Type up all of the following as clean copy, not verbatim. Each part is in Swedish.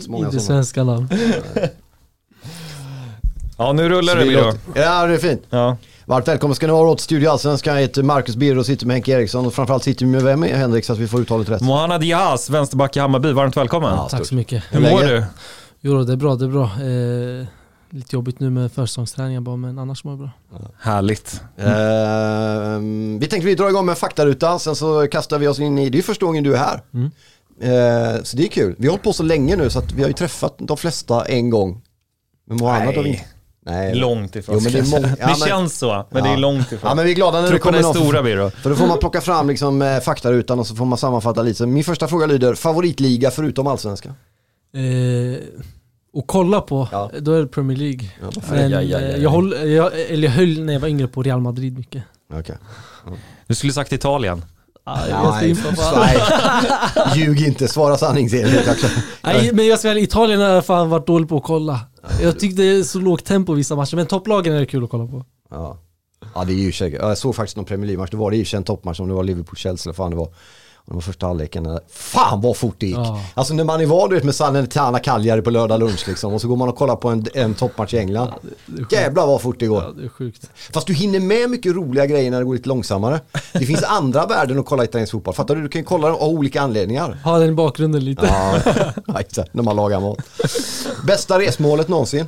rätt många inte svenska namn. Ja, nu rullar det Birro. Ja, det är fint. Ja. Varmt välkommen ska ni vara åt Studio Allsvenskan. Jag heter Marcus Birro och sitter med Henke Eriksson. Och framförallt sitter vi med vem är Henrik så att vi får uttalet rätt. Mohanad Diaz, vänsterback i Hammarby. Varmt välkommen. Ja, Tack så mycket. Hur mår du? Jo, det är bra, det är bra. Lite jobbigt nu med försäsongsträningen bara, men annars mår jag bra. Härligt. Vi tänkte vi dra igång med faktaruta. Sen så kastar vi oss in i, det är första gången du är här. Så det är kul. Vi har hållit på så länge nu så att vi har ju träffat de flesta en gång. Men Mohanad har vi inte. Nej. Långt ifrån. Jo, men det känns så, men det är långt ifrån. Ja, men vi är glada när det kommer någon stora Birro. För då får man plocka fram liksom, faktarutan och så får man sammanfatta lite. Så min första fråga lyder, favoritliga förutom Allsvenskan? Och kolla på, då är det Premier League. Men jag höll när jag var yngre på Real Madrid mycket. Okay. Du skulle sagt Italien. Nej, ljug inte, svara sanningsenligt. Nej, men jag ska väl, Italien har fan varit dålig på att kolla. Jag tyckte det är så lågt tempo vissa matcher, men topplagen är det kul att kolla på. Ja, det är ju säkert. Jag såg faktiskt någon Premier League-match. Det var det ju en toppmatch om det var Liverpool-Chelsea eller fan det var. Och det var första halvleken. Fan vad fort det gick. Alltså när man är van med Salernitana Cagliari på lördag lunch liksom, och så går man och kollar på en toppmatch i England. Jävlar vad fort det går. Ja, det är sjukt. Fast du hinner med mycket roliga grejer när det går lite långsammare. Det finns andra värden att kolla italiensk fotboll. Fattar du? Du kan ju kolla av olika anledningar. Ha den bakgrunden lite. Ja, exakt. När man lagar mat. Bästa resmålet någonsin?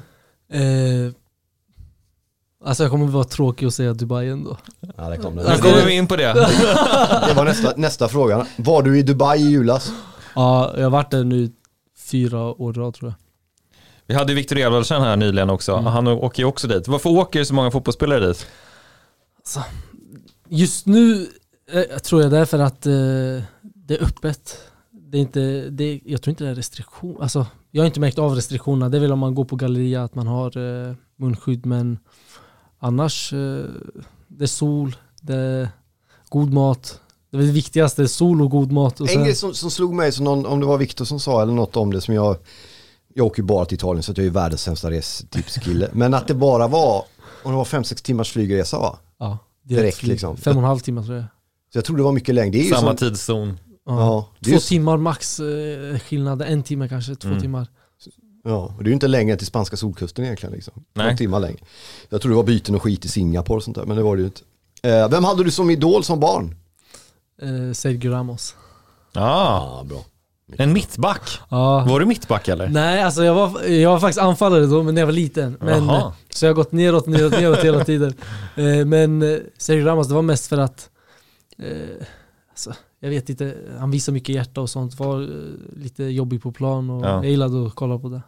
Alltså jag kommer vara tråkig att säga Dubai ändå. Ja, det kom det. Nu kommer vi in på det. Det var nästa fråga. Var du i Dubai i julas? Ja, jag har varit där nu 4 år tror jag. Vi hade Victor Edvardsen här nyligen också. Han åker ju också dit. Varför åker så många fotbollsspelare dit? Alltså, just nu tror jag därför att det är öppet. Det är inte, jag tror inte det är restriktion. Alltså, jag har inte märkt av restriktionerna. Det är väl om man går på galleria att man har munskydd, men annars det är sol, det är god mat. Det är det viktigaste, sol och god mat. Och en grej som slog mig, som om det var Victor som sa eller något om det, som jag åker ju bara till Italien så att jag är världens sämsta restipskille. Men att det bara var, om det var 5-6 timmars flygresa va? Ja, direkt liksom. 5,5 timmar tror jag. Så jag tror det var mycket längre. Det är ju samma tidszon. Ja, 2 timmar max skillnad, 1 timme kanske, 2 timmar. Ja, och det är ju inte längre till spanska solkusten egentligen liksom. Nej. 2 timmar längre. Jag tror det var byten och skit i Singapore och sånt där, men det var det ju inte. Vem hade du som idol som barn? Sergio Ramos. Bra. En mittback? Var du mittback eller? Nej, alltså jag var faktiskt anfallare då, men när jag var liten. Men, så jag har gått neråt hela tiden. Men Sergio Ramos, det var mest för att alltså, jag vet inte, han visar mycket hjärta och sånt, var lite jobbig på plan och jag gillade att kolla på det.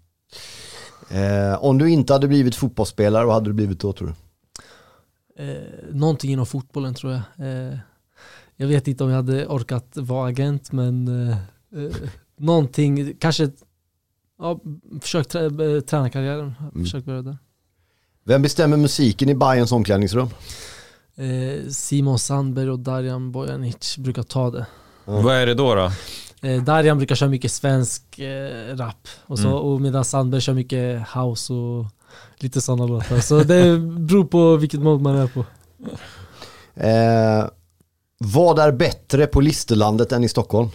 Om du inte hade blivit fotbollsspelare, vad hade du blivit då tror du? Någonting inom fotbollen tror jag. Jag vet inte om jag hade orkat vara agent, men någonting, kanske försökt träna karriären, försökt börja där. Vem bestämmer musiken i Bayerns omklädningsrum? Simon Sandberg och Darjan Bojanic brukar ta det. Vad är det då? Darjan brukar köra mycket svensk rap och medan Sandberg kör mycket house och lite sådana låtar. Så det beror på vilket mod man är på. Vad är bättre på Listerlandet än i Stockholm?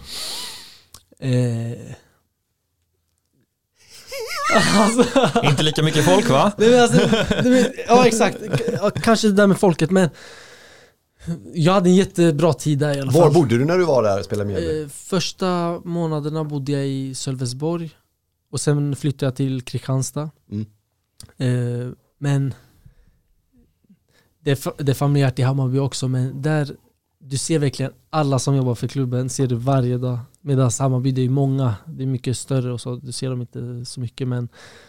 Alltså, inte lika mycket folk va? Ja exakt, kanske det där med folket, men jag hade en jättebra tid där i alla fall. Var bodde du när du var där och spelade med? Första månaderna bodde jag i Sölvesborg och sen flyttade jag till Kristianstad. Men det är familjärt i Hammarby också, men där du ser verkligen alla som jobbar för klubben ser du varje dag. Medan Hammarby, det är många, det är mycket större och så, du ser dem inte så mycket, men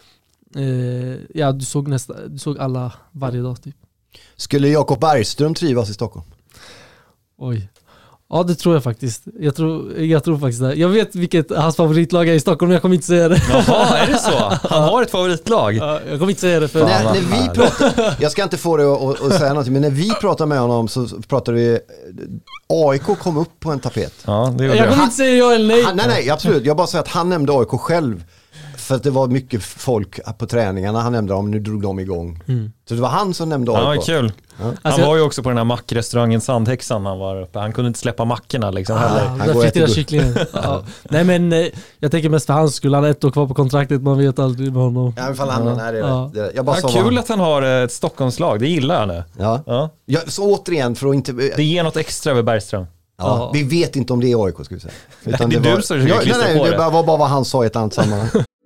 du såg alla varje dag typ. Skulle Jakob Bergström trivas i Stockholm? Oj. Ja, det tror jag faktiskt. Jag tror faktiskt det. Jag vet vilket hans favoritlag är i Stockholm, men jag kommer inte säga det. Jaha, är det så? Han har ett favoritlag? Ja, jag kommer inte säga det. När vi pratar, jag ska inte få det att säga någonting, men när vi pratar med honom så pratar vi AIK kom upp på en tapet. Ja, det jag kommer inte säga ja eller nej. Nej, absolut. Jag bara säger att han nämnde AIK själv för att det var mycket folk på träningarna han nämnde om, nu drog de igång. Så det var han som nämnde AIK. Ja, kul. Ja. Han var ju också på den här mackrestaurangen Sandhäxan han var uppe. Han kunde inte släppa mackorna liksom heller. Han går efter kycklingen. Nej men jag tänker mest för hans skull. Han har 1 år kvar på kontraktet, man vet aldrig med honom. Ja, ifall han är det. Jag bara kul att han har ett Stockholmslag, det gillar han nu. Ja, så återigen för att inte... Det ger något extra över Bergström. Ja. Vi vet inte om det är AIK, ska vi säga. Utan det är du som klister på det. Det var bara vad han sa i ett annat sammanhang.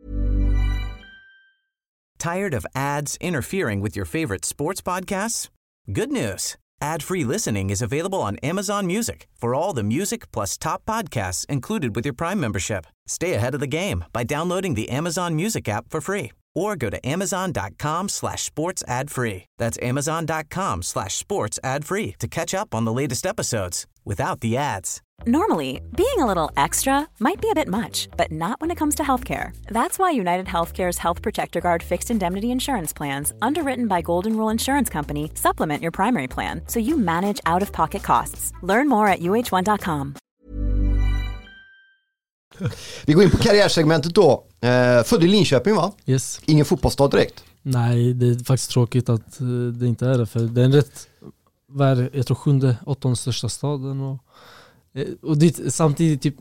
Tired of ads interfering with your favorite sports podcasts? Good news. Ad-free listening is available on Amazon Music for all the music plus top podcasts included with your Prime membership. Stay ahead of the game by downloading the Amazon Music app for free or go to amazon.com/sports ad free. That's amazon.com/sports ad free to catch up on the latest episodes without the ads. Normally, being a little extra might be a bit much, but not when it comes to healthcare. That's why United Healthcare's Health Protector Guard fixed indemnity insurance plans, underwritten by Golden Rule Insurance Company, supplement your primary plan so you manage out-of-pocket costs. Learn more at uh1.com. Vi går in på karriärsegmentet då. Född i Linköping, va? Yes. Ingen fotbollsstad direkt. Nej, det är faktiskt tråkigt att det inte är det. För det är en rätt, jag tror 7:e, 8:e största staden. Och det, samtidigt typ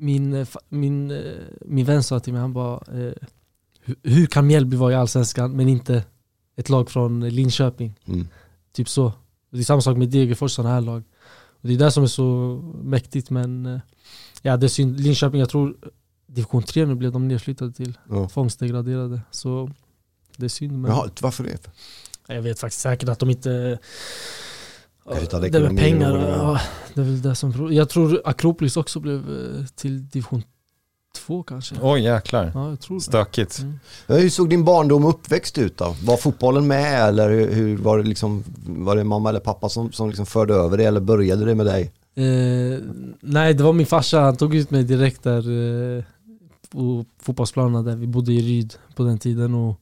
min vän sa till mig, han bara hur kan Mjällby vara i Allsvenskan men inte ett lag från Linköping? Typ så. Det är samma sak med Degerfors, sådana här lag. Och det är det som är så mäktigt, men ja, det är synd. Linköping, jag tror division 3 nu blev de nedflyttade till. Fångstdegraderade. Så det är synd. Men... Jaha, varför det? Jag vet faktiskt säkert att de inte... Det med pengar. Det är väl det som... Jag tror Akropolis också blev till division 2 kanske. Oj, jäklar. Ja, jag tror det. Stökigt. Hur såg din barndom och uppväxt ut då? Var fotbollen med, eller hur var det liksom, var det mamma eller pappa som liksom förde över det, eller började det med dig? Nej, det var min farsa. Han tog ut mig direkt där på fotbollsplanen där vi bodde i Ryd på den tiden, och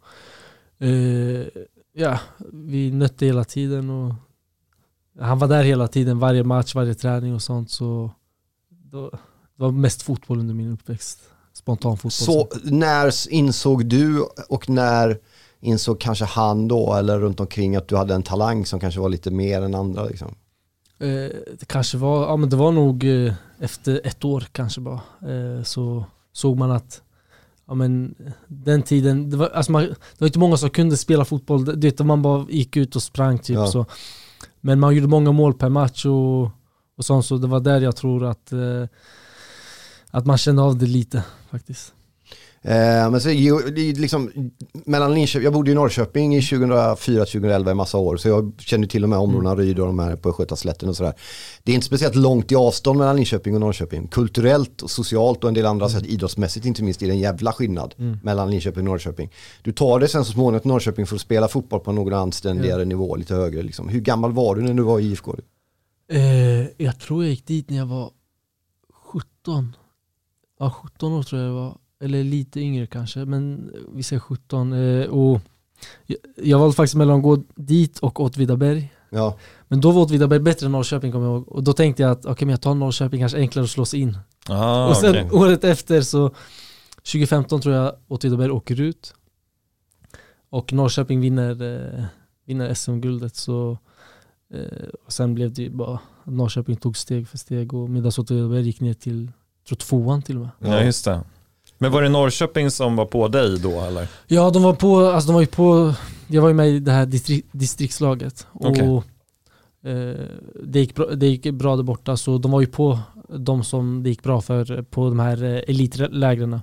ja, vi nötte hela tiden och han var där hela tiden, varje match, varje träning och sånt, så det var mest fotboll under min uppväxt. Spontan fotboll. Så när insåg du, och när insåg kanske han då, eller runt omkring, att du hade en talang som kanske var lite mer än andra liksom? Det kanske var, ja men det var nog efter 1 år kanske bara, så såg man att ja men den tiden, det var inte många som kunde spela fotboll, det man bara gick ut och sprang typ så. Men man gjorde många mål per match och sånt, så det var där jag tror att man kände av det lite faktiskt. Men så liksom mellan Linköping, jag bodde i Norrköping i 2004-2011 i massa år, så jag kände till och med områdena Ryd och de här på Skötaslätten och sådär. Det är inte speciellt långt i avstånd mellan Linköping och Norrköping. Kulturellt och socialt och en del andra sätt, idrottsmässigt inte minst, är det en jävla skillnad mellan Linköping och Norrköping. Du tar det sen så småningom till Norrköping för att spela fotboll på någon anständigare nivå, lite högre liksom. Hur gammal var du när du var i IFK? Jag tror jag gick dit när jag var 17. Ja, 17 år tror jag det var. Eller lite yngre kanske, men vi säger 17. Och jag valde faktiskt mellan att gå dit och Åtvidaberg. Ja. Men då var Åtvidaberg bättre än Norrköping, kommer jag ihåg. Och då tänkte jag att okej, men jag tar Norrköping, kanske enklare att slås in. Och sen året efter, så 2015 tror jag Åtvidaberg åker ut. Och Norrköping vinner SM-guldet. Så och sen blev det bara Norrköping tog steg för steg, och medan Åtvidaberg gick ner till, tror 2:an till och med. Ja, just det. Men var det Norrköping som var på dig då, eller? Ja, de var ju på, jag var ju med i det här distriktslaget. Och det gick bra där borta, så de var ju på de som det gick bra för på de här elitlägren.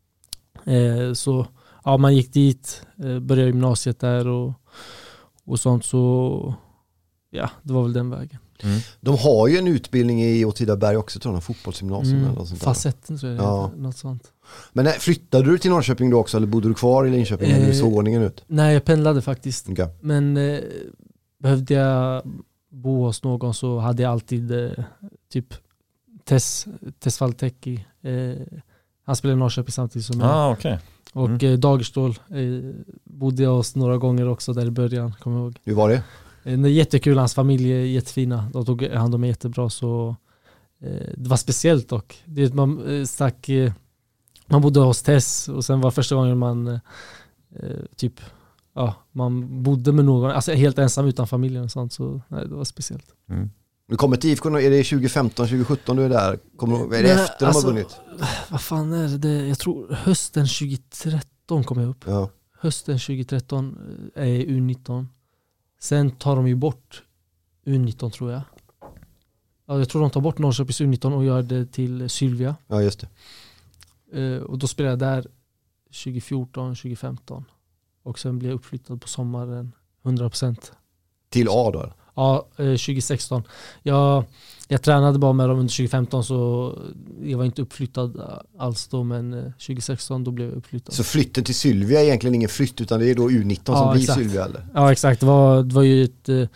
Så ja, man gick dit, började gymnasiet där och sånt, så ja, det var väl den vägen. De har ju en utbildning i Åtvidaberg också, tror jag, fotbollsgymnasium eller något sånt där. Facetten tror jag, något sånt. Men flyttade du till Norrköping då också, eller bodde du kvar i Linköping när du såg ordningen ut? Nej, jag pendlade faktiskt. Okay. Men behövde jag bo hos någon, så hade jag alltid typ Tess Valtecki. Han spelade i Norrköping samtidigt som jag. Okay. Och Dagerstål bodde jag hos några gånger också där i början, kommer jag ihåg. Hur var det? Det är jättekul, hans familj är jättefina. De tog hand om mig jättebra, så det var speciellt dock. Man stack man bodde hos Tess och sen var första gången man typ man bodde med någon, alltså helt ensam utan familjen och sånt, så nej, det var speciellt. Du kommer till IFK, är det 2015, 2017 du är där? Är det efter de har vunnit? Vad fan är det? Jag tror hösten 2013 kom jag upp. Ja. Hösten 2013 är U19. Sen tar de ju bort U19 tror jag. Ja, jag tror de tar bort Norrköpings U19 och gör det till Sylvia. Ja, just det. Och då spelade jag där 2014, 2015. Och sen blev jag uppflyttad på sommaren 100%. Till A då? Ja, 2016. Jag tränade bara med dem under 2015 så jag var inte uppflyttad alls då, men 2016 då blev jag uppflyttad. Så flytten till Sylvia är egentligen ingen flytt utan det är då U19 som blir Sylvia eller? Ja, exakt. Det var ju ett...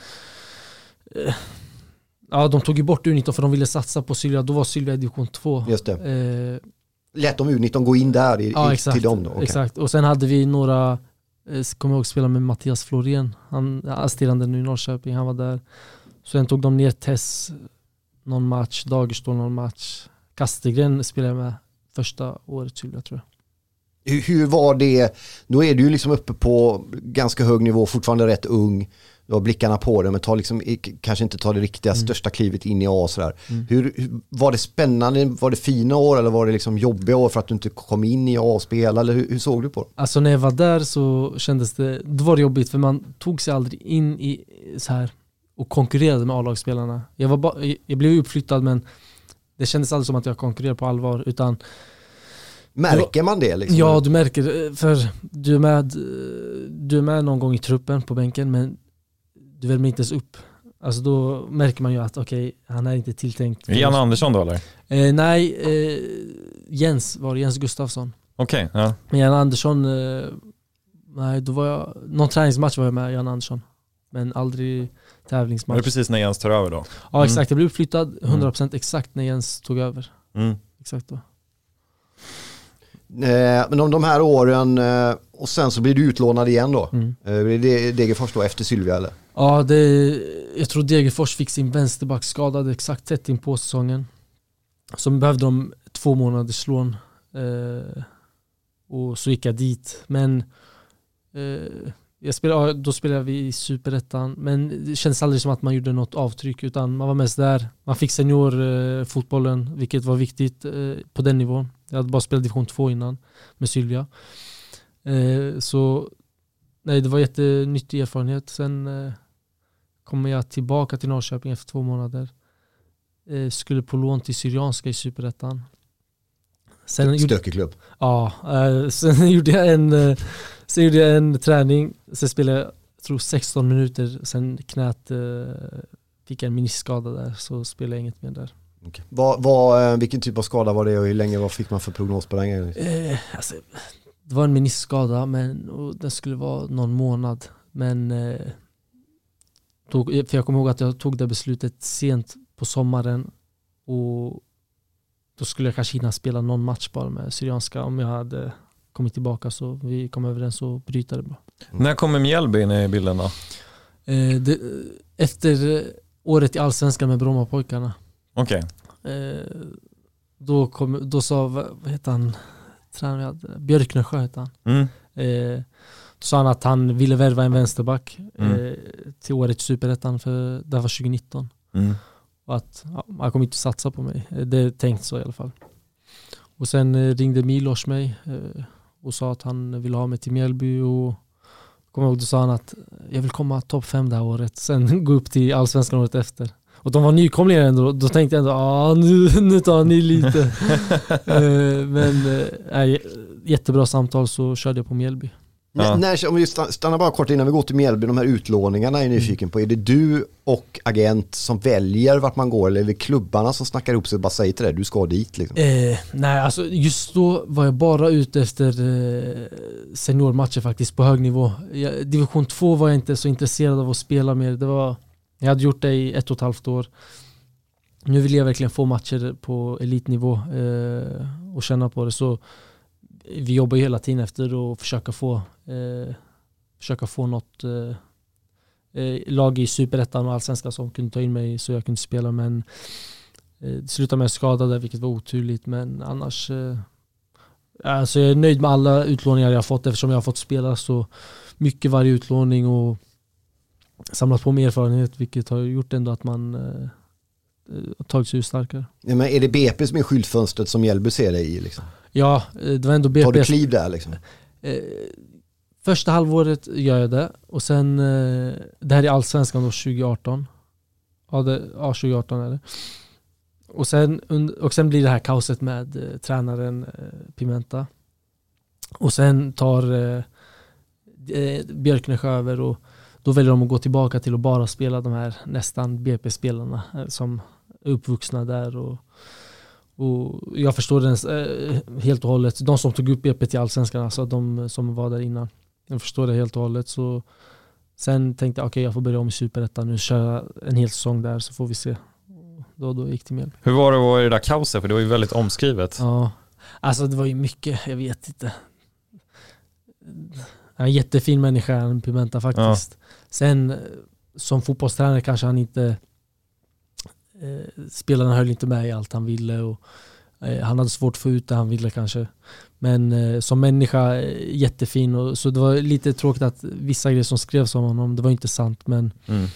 de tog ju bort U19 för de ville satsa på Sylvia. Då var Sylvia i division 2. Just det. Lät om U19 gå in där till dem då? Okay. Exakt. Och sen hade vi några... kommer jag ihåg spela med Mattias Florén. Han assisterande nu i Norrköping. Han var där. Sen tog de ner Tess någon match. Dagerstål någon match. Kastegren spelade med första året tror jag. Hur var det? Då är du ju liksom uppe på ganska hög nivå, fortfarande rätt ung. Du har blickarna på det, men kanske inte tar det riktiga största klivet in i A sådär. Hur var det spännande? Var det fina år eller var det liksom jobbiga år för att du inte kom in i A-spel? Eller hur såg du på det? Alltså när jag var där så kändes det var det jobbigt för man tog sig aldrig in i så här och konkurrerade med A-lagsspelarna. Jag blev uppflyttad men det kändes aldrig som att jag konkurrerade på allvar utan märker man det? Liksom? Ja, du märker för du är med någon gång i truppen på bänken men du värmer inte ens upp. Alltså då märker man ju att okej, han är inte tilltänkt. Jan Andersson då eller? Nej, Jens Gustafsson. Okej, ja. Men Jan Andersson, nej då var jag, någon träningsmatch var jag med Jan Andersson. Men aldrig tävlingsmatch. Var det precis när Jens tar över då? Ja, exakt. Jag blev uppflyttad 100% exakt när Jens tog över. Exakt då. Men om de här åren och sen så blir du utlånad igen då. Blir det Degerfors då efter Sylvia eller? Ja, jag tror Degerfors fick sin vänsterback skadad exakt tätt in på säsongen. Så behövde de 2 månaders lån. Och så gick jag dit. Men då spelade vi i Superettan. Men det kändes aldrig som att man gjorde något avtryck. Utan man var mest där. Man fick seniorfotbollen, vilket var viktigt på den nivån. Jag hade bara spelat division 2 innan med Sylvia. Så nej, det var jättenyttig erfarenhet. Sen kom jag tillbaka till Norrköping efter 2 månader. Skulle på lån till Syrianska i Superettan. Stökig klubb. Ja, sen gjorde jag en träning. Sen spelade jag tror 16 minuter. Sen knät fick jag en meniskskada där. Så spelade jag inget mer där. Okay. Vilken typ av skada var det och hur länge fick man för prognos på den gången? Det var en meniskskada och den skulle vara någon månad. Men för jag kommer ihåg att jag tog det beslutet sent på sommaren och då skulle jag kanske hinna spela någon match bara med Syrianska om jag hade kommit tillbaka, så vi kom överens och bryta det bara. När kommer Mjällby in i bilden då? Efter året i Allsvenskan med Brommapojkarna. Okej. Då sa, vad heter han? Björknesjö heter han. Då sa han att han ville värva en vänsterback till året i Superettan, för det var 2019. Och att han kommer inte satsa på mig. Det är tänkt så i alla fall. Och sen ringde Milos mig och sa att han ville ha mig till Mjällby, och då sa han att jag vill komma topp 5 det här året, sen gå upp till Allsvenskan året efter. Och de var nykomlingar ändå. Då tänkte jag ändå, nu tar ni lite. Men jättebra samtal, så körde jag på Mjällby. Ja. Om vi stannar bara kort innan vi går till Mjällby, de här utlåningarna är jag nyfiken på. Är det du och agent som väljer vart man går, eller är det klubbarna som snackar ihop sig och bara säger till dig, du ska dit liksom? Nej, alltså just då var jag bara ute efter seniormatcher faktiskt på hög nivå. Division 2 var jag inte så intresserad av att spela mer. Jag hade gjort det i 1,5 år. Nu vill jag verkligen få matcher på elitnivå och känna på det. Så vi jobbar ju hela tiden efter att försöka få något lag i Superettan och Allsvenskan som kunde ta in mig så jag kunde spela. Men det slutade med skada där, vilket var oturligt. Men annars Alltså jag är nöjd med alla utlåningar jag har fått eftersom jag har fått spela så mycket varje utlåning och samlat på mig erfarenhet, vilket har gjort ändå att man tagit sig starkare. Ja, men är det BP som är skyltfönstret som Mjällby ser dig i? Liksom? Ja, det var ändå BP. Tar du kliv där liksom? Första halvåret gör jag det. Och sen, det här är Allsvenskan då 2018. Ja, 2018 är det. Och sen blir det här kaoset med tränaren Pimenta. Och sen tar Björknäs över och då väljer de att gå tillbaka till att bara spela de här nästan BP-spelarna som är uppvuxna där. Och jag förstår den helt och hållet. De som tog upp BP till Allsvenskan, alltså de som var där innan. Jag förstår det helt och hållet. Så sen tänkte jag, okej, jag får börja om i Superettan nu, köra en hel säsong där så får vi se. Då gick det med. Hur var det att vara i det där kaoset? För det var ju väldigt omskrivet. Ja, alltså det var ju mycket, jag vet inte. En jättefin människa, Pimenta faktiskt. Ja. Sen som fotbollstränare kanske han inte spelarna höll inte med i allt han ville och han hade svårt att få ut det han ville kanske. Men som människa jättefin och så det var lite tråkigt att vissa grejer som skrevs om honom, det var inte sant men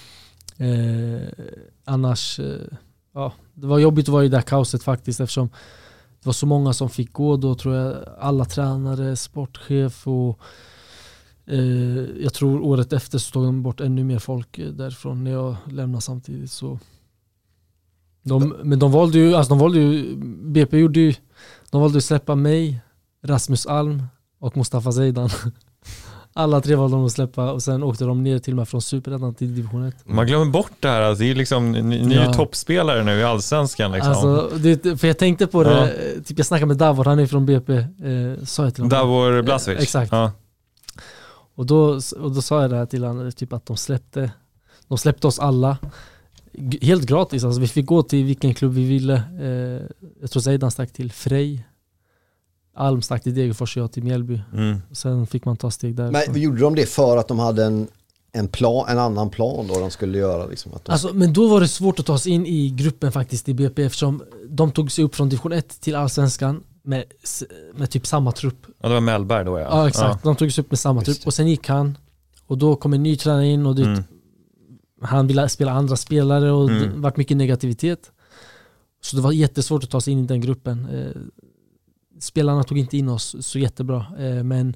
annars ja, det var jobbigt att vara i det där kaoset faktiskt eftersom det var så många som fick gå då, tror jag, alla tränare, sportchef och jag tror året efter så tog de bort ännu mer folk därifrån när jag lämnade samtidigt så men de valde ju BP gjorde ju, de valde att släppa mig, Rasmus Alm och Mustafa Zeidan. Alla tre valde de att släppa och sen åkte de ner till och med från Superettan till division 1. Man glömmer bort det här, alltså, det är liksom, ni är ju toppspelare nu i Allsvenskan liksom. Alltså, för jag tänkte på det, typ jag snackade med Davor, han är från BP, sa jag till honom. Davor Blasevic. Exakt. Ja. Och då sa jag det här till honom, typ att de släppte oss alla helt gratis, alltså vi fick gå till vilken klubb vi ville. Jag tror Zeidan stack till Frej, Alm stack till Degerfors och jag till Mjällby. Sen fick man ta steg där. Men gjorde de det för att de hade en annan plan då de skulle göra? Liksom, att alltså, men då var det svårt att ta sig in i gruppen faktiskt i BP eftersom de tog sig upp från division 1 till Allsvenskan med typ samma trupp. Ja, det var Mellberg då, ja. Ja, exakt. De tog sig upp med samma trupp. Och sen gick han och då kom en ny tränare in och han ville spela andra spelare och det var mycket negativitet. Så det var jättesvårt att ta sig in i den gruppen. Spelarna tog inte in oss så jättebra. Men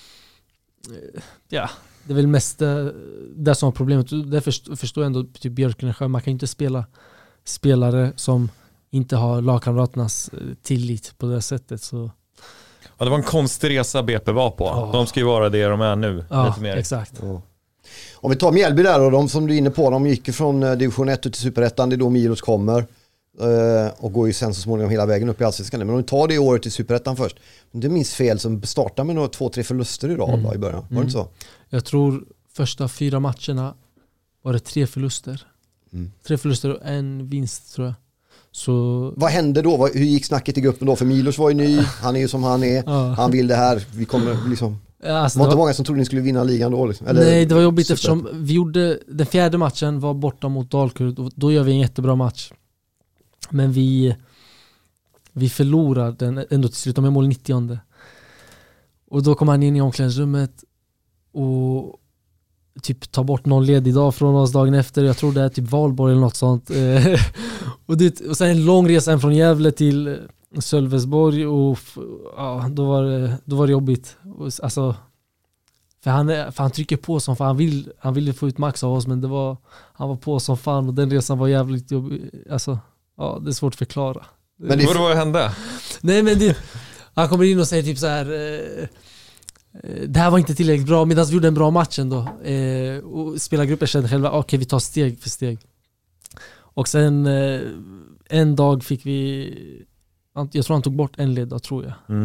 ja, det är väl mest det som var problemet. Därför förstår jag ändå typ Björknäs. Man kan inte spela spelare som inte har lagkamraternas tillit på det sättet. Så. Ja, det var en konstig resa BP var på. Ja. De ska ju vara det de är nu. Ja, lite mer. Exakt. Ja. Om vi tar Mjällby där och de som du är inne på, de gick från division 1 till Superettan, det är då Milos kommer och går ju sen så småningom hela vägen upp i Allsvenskan. Men om vi tar det året till Superettan först, om det minns fel som startar med 2-3 förluster i rad i början, var det inte så? Jag tror första 4 matcherna var det 3 förluster. 3 förluster och en vinst tror jag. Så... Vad hände då? Hur gick snacket i gruppen då? För Milos var ju ny, han är ju som han är, han vill det här, vi kommer liksom... Alltså, det var inte många som trodde ni skulle vinna ligan då liksom. Eller, nej, det var jobbigt eftersom vi gjorde den 4:e matchen var borta mot Dalkurd och då gör vi en jättebra match. Men vi förlorar den ändå till slut, de är mål 90:e. Och då kommer han in i omklädningsrummet och typ tar bort någon ledig dag från oss dagen efter. Jag tror det är typ Valborg eller något sånt. och sen en lång resa från Gävle till Sölvesborg och ja, då var det jobbigt. Alltså, för han trycker på som fan. Han ville få ut max av oss, men han var på som fan och den resan var jävligt jobbig. Alltså, ja, det är svårt att förklara. Men vad hände? Nej, men han kommer in och säger typ så här: det här var inte tillräckligt bra, medan vi gjorde en bra match ändå. Och spelargruppen kände själva, okej, vi tar steg för steg. Och sen en dag fick vi, jag tror han tog bort en led, tror jag.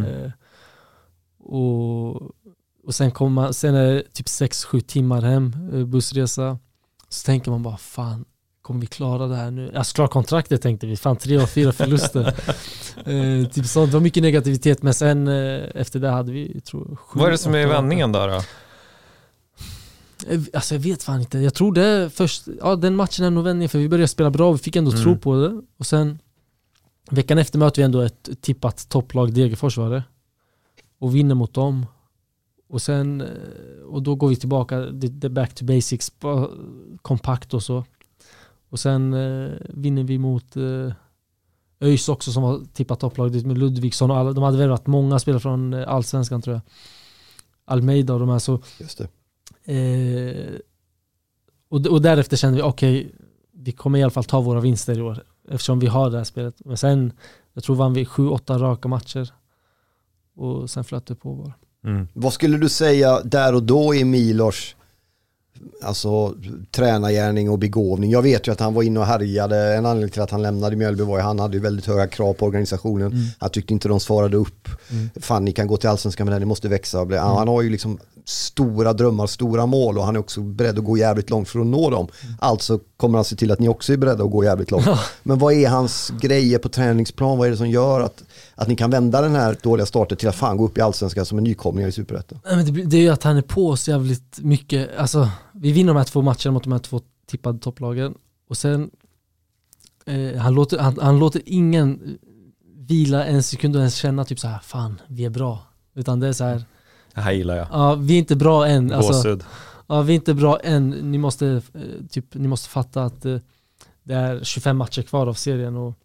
Och sen sen är det typ 6-7 timmar hem, bussresa. Så tänker man bara, fan, kommer vi klara det här nu? Alltså klar kontraktet tänkte vi, fan 3 av 4 förluster. Typ sånt, det var mycket negativitet, men sen efter det hade vi, tror jag, 7. Vad är det som är vändningen då? Alltså jag vet fan inte. Jag tror det först, den matchen är nog vändningen, för vi började spela bra, vi fick ändå tro på det. Och sen veckan efter möter vi ändå ett tippat topplag, Degerfors var det. och vinner mot dem. Och sen och då går vi tillbaka det back to basics, kompakt och så. Och sen vinner vi mot ÖIS också som var tippat topplag med Ludvigsson och alla. De hade väl varit många spelare från Allsvenskan tror jag. Almeida och de här så. Just det. Och därefter kände vi okej, vi kommer i alla fall ta våra vinster i år eftersom vi har det här spelet. Men sen, jag tror vann vi 7-8 raka matcher och sen flöt det på bara. Vad skulle du säga där och då i Milos tränargärning och begåvning? Jag vet ju att han var inne och härjade. En anledning till att han lämnade Mjällby var ju han hade ju väldigt höga krav på organisationen. Han tyckte inte de svarade upp. Fan, ni kan gå till Allsvenskan men ni måste växa. Han har ju liksom stora drömmar, stora mål och han är också beredd att gå jävligt långt för att nå dem. Alltså kommer han se till att ni också är beredda att gå jävligt långt. Men vad är hans grejer på träningsplan? Vad är det som gör att ni kan vända den här dåliga starten till att fan gå upp i Allsvenskan som en nykomling i Superettan? Det är ju att han är på så jävligt mycket. Alltså, vi vinner de här 2 matcherna mot de här 2 tippade topplagen och sen han låter ingen vila en sekund och ens känna typ så här, fan, vi är bra. Utan det är så här, det här gillar jag. Ja, vi är inte bra än. Alltså, Ja, vi är inte bra än. Ni måste fatta att det är 25 matcher kvar av serien och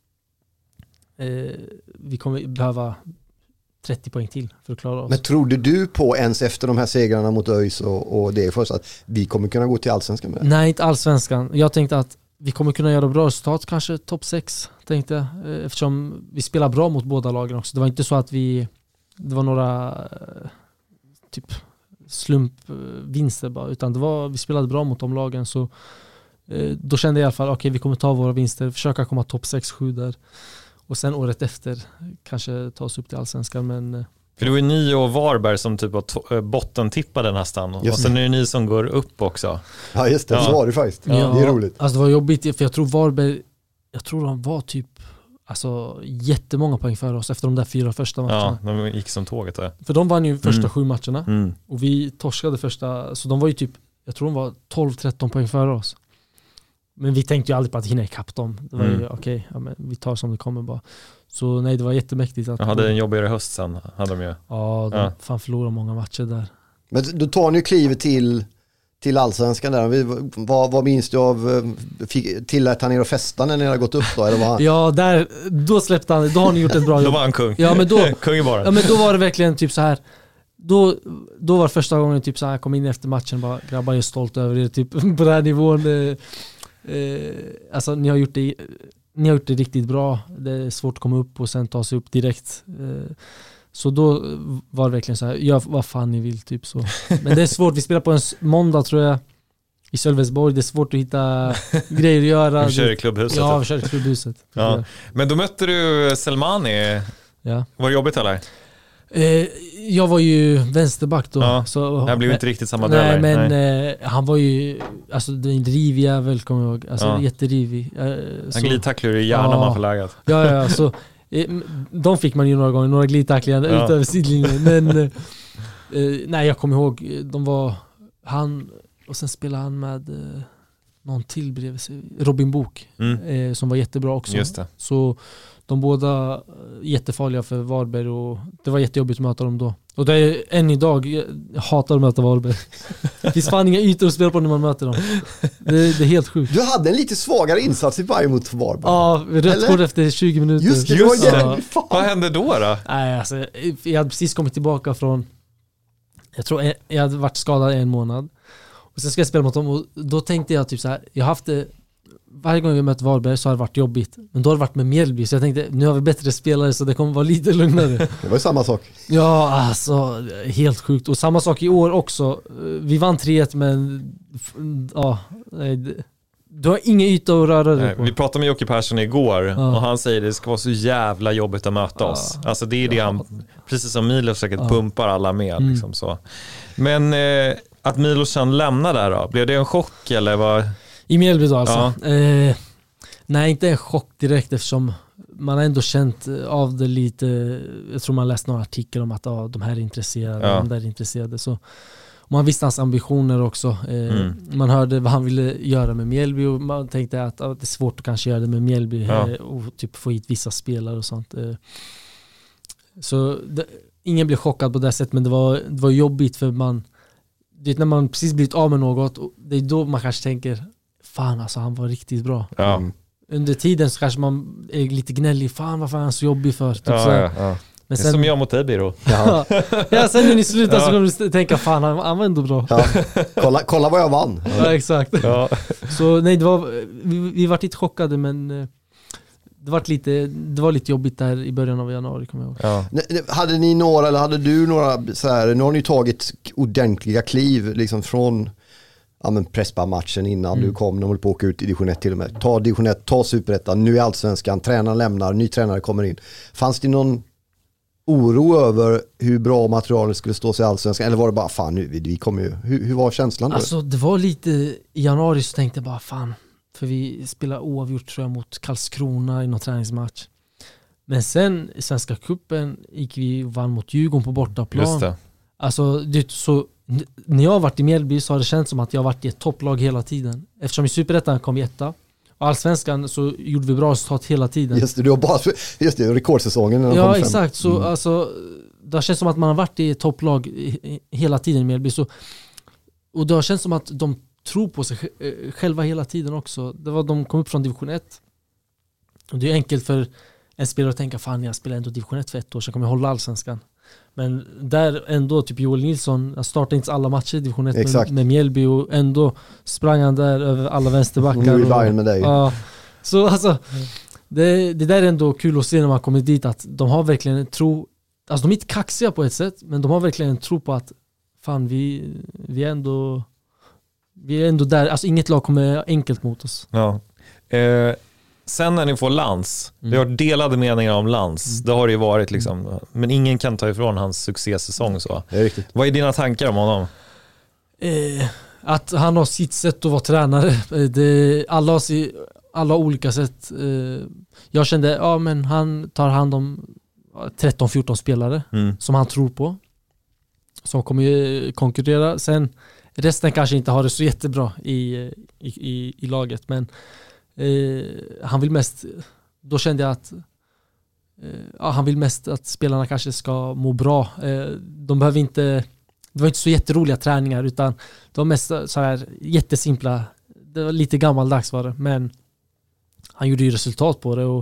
vi kommer behöva 30 poäng till för att klara oss. Men trodde du på ens efter de här segrarna mot ÖIS och det först att vi kommer kunna gå till Allsvenskan med det? Nej, inte Allsvenskan. Jag tänkte att vi kommer kunna göra bra resultat, kanske topp 6 tänkte jag. Eftersom vi spelar bra mot båda lagen också. Det var inte så att det var några typ slumpvinster bara, utan vi spelade bra mot de lagen så då kände jag i alla fall okej, vi kommer ta våra vinster, försöka komma topp 6-7 där och sen året efter kanske ta oss upp till Allsvenskan. Men för det var ju ni och Varberg som typ var bottentippade nästan och sen är det ni som går upp också. Ja just det, så var det faktiskt. Ja. Det är roligt. Alltså det var jobbigt för jag tror Varberg, de var typ jättemånga poäng för oss efter de där 4 första matcherna. Ja, de gick som tåget där. För de vann ju första 7 matcherna och vi torskade första, så de var ju typ, jag tror de var 12-13 poäng för oss. Men vi tänkte ju aldrig på att hinna ikapp dem. Det var ju okej, men vi tar som det kommer bara. Så nej, det var jättemäktigt. Att hade en jobbigare höst sen, hade de ju. Ja, de fan förlorade många matcher där. Men då tar ni klivet till Allsvenskan där. Vad minns du av, tillät han er att festa när ni hade gått upp då? Eller var han... Ja, då släppte han, då har ni gjort ett bra jobb. Då var han kung. Ja, men då, kung bara. Ja, men då var det verkligen typ så här. Då var det första gången typ så här, jag kom in efter matchen bara, grabbar, jag är stolt över er typ på den här nivån. Alltså ni har gjort det riktigt bra. Det är svårt att komma upp och sen ta sig upp direkt. Så då var det verkligen så här, gör vad fan ni vill typ så. Men det är svårt, vi spelar på en måndag tror jag i Sölvesborg, det är svårt att hitta grejer att göra. Vi kör i klubbhuset. Ja, vi kör i klubbhuset. Ja. Men då mötte du Selmani. Ja. Var det jobbigt eller? Jag var ju vänsterback då. Ja, så, det blev inte riktigt samma nej, men han var ju alltså en rivig jävel, kommer jag ihåg. Alltså jätterivig. Han glidtacklade i hjärnan man får läget. Ja, så de fick man ju några gånger, några glidtacklingar ut över sidlinjen. Men nej, jag kommer ihåg, de var han och sen spelade han med någon till bredvid sig, Robin Bok, som var jättebra också. Just det. Så de båda jättefarliga för Varberg och det var jättejobbigt att möta dem då. Och det är än idag, jag hatar att möta Varberg. Det finns fan inga ytor att spela på när man möter dem. Det är helt sjukt. Du hade en lite svagare insats i varje mot Varberg. Ja, rött kort efter 20 minuter. Just det. Vad hände då? Nej, alltså, jag hade precis kommit tillbaka från, jag tror jag hade varit skadad 1 månad. Och sen ska jag spela mot dem och då tänkte jag typ så här, jag har haft det varje gång jag mött Varberg så har det varit jobbigt. Men då har det varit med Mjällby så jag tänkte, nu har vi bättre spelare så det kommer vara lite lugnare. Det var ju samma sak. Ja, alltså helt sjukt. Och samma sak i år också. Vi vann 3-1 men du har inga yta att röra dig på. Vi pratade med Jocke Persson igår och han säger att det ska vara så jävla jobbigt att möta oss. Alltså det är det han, precis som Milos säkert pumpar alla med. Liksom så. Men att Milos sen lämnar där då, blev det en chock eller vad? I Mjällby då alltså? Ja. Nej, inte en chock direkt eftersom man har ändå känt av det lite. Jag tror man läst några artiklar om att de här är intresserade, de där är intresserade. Så man visste hans ambitioner också. Man hörde vad han ville göra med Mjällby och man tänkte att det är svårt att kanske göra det med Mjällby och typ få hit vissa spelare och sånt. Så ingen blev chockad på det sättet, men det var jobbigt för man, det när man precis blivit av med något, det är då man kanske tänker fan alltså han var riktigt bra. Ja. Under tiden så kanske man är lite gnällig, fan varför är han så jobbig för typ Ja. Men Det är sen, som jag mot dig, Biro. Ja. ja, sen när ni slutar så kommer du tänka fan han var ändå bra. Ja. Kolla vad jag vann. Ja, exakt. Ja. Så nej, vi var lite chockade, men det var lite jobbigt där i början av januari, kommer jag ihåg. Ja. Hade ni några, eller hade du några så här, nu har ni tagit ordentliga kliv liksom från Pressbar-matchen innan du kom, när de höll på att åka ut i division 1 till och med. Ta division 1, ta superettan, nu är allsvenskan, tränaren lämnar, ny tränare kommer in. Fanns det någon oro över hur bra materialet skulle stå sig i allsvenskan, eller var det bara fan nu, vi kommer ju, hur var känslan då? Alltså det var lite, i januari så tänkte jag bara fan, för vi spelade oavgjort tror jag mot Karlskrona i någon träningsmatch. Men sen i Svenska cupen gick vi och vann mot Djurgården på bortaplan. Just det. Alltså så när jag har varit i Mjällby så har det känts som att jag har varit i ett topplag hela tiden. Eftersom i superettan kom vi etta. Och allsvenskan så gjorde vi bra resultat hela tiden. Just det, du har bara, just det, rekordsäsongen. Ja, exakt. Så alltså, det har känts som att man har varit i ett topplag hela tiden i Mjällby. Och det har känts som att de tror på sig själva hela tiden också. De kom upp från division 1. Och det är enkelt för en spelare att tänka, fan jag spelar ändå division 1 för 1 år, så jag kommer hålla allsvenskan. Men där ändå, typ Joel Nilsson, jag startade inte alla matcher i division 1 med Mjällby, och ändå sprang han där över alla vänsterbackar. Nu är Bayern med dig. Ja, så alltså, det där är ändå kul att se när man kommer dit, att de har verkligen en tro, alltså de är inte kaxiga på ett sätt, men de har verkligen en tro på att fan vi är ändå där, alltså inget lag kommer enkelt mot oss. Ja. Sen när ni får Lantz, vi har delade meningar om Lantz, det har det ju varit liksom, men ingen kan ta ifrån hans succésäsong så. Det är riktigt. Vad är dina tankar om honom? Att han har sitt sätt att vara tränare, alla olika sätt. Jag kände, men han tar hand om 13-14 spelare som han tror på, som kommer ju konkurrera. Sen resten kanske inte har det så jättebra i laget, men han vill mest, då kände jag att han vill mest att spelarna kanske ska må bra. De behöver inte, det var inte så jätteroliga träningar, utan de var mest så här jättesimpla. Det var lite gammaldags var det, men han gjorde ju resultat på det. Och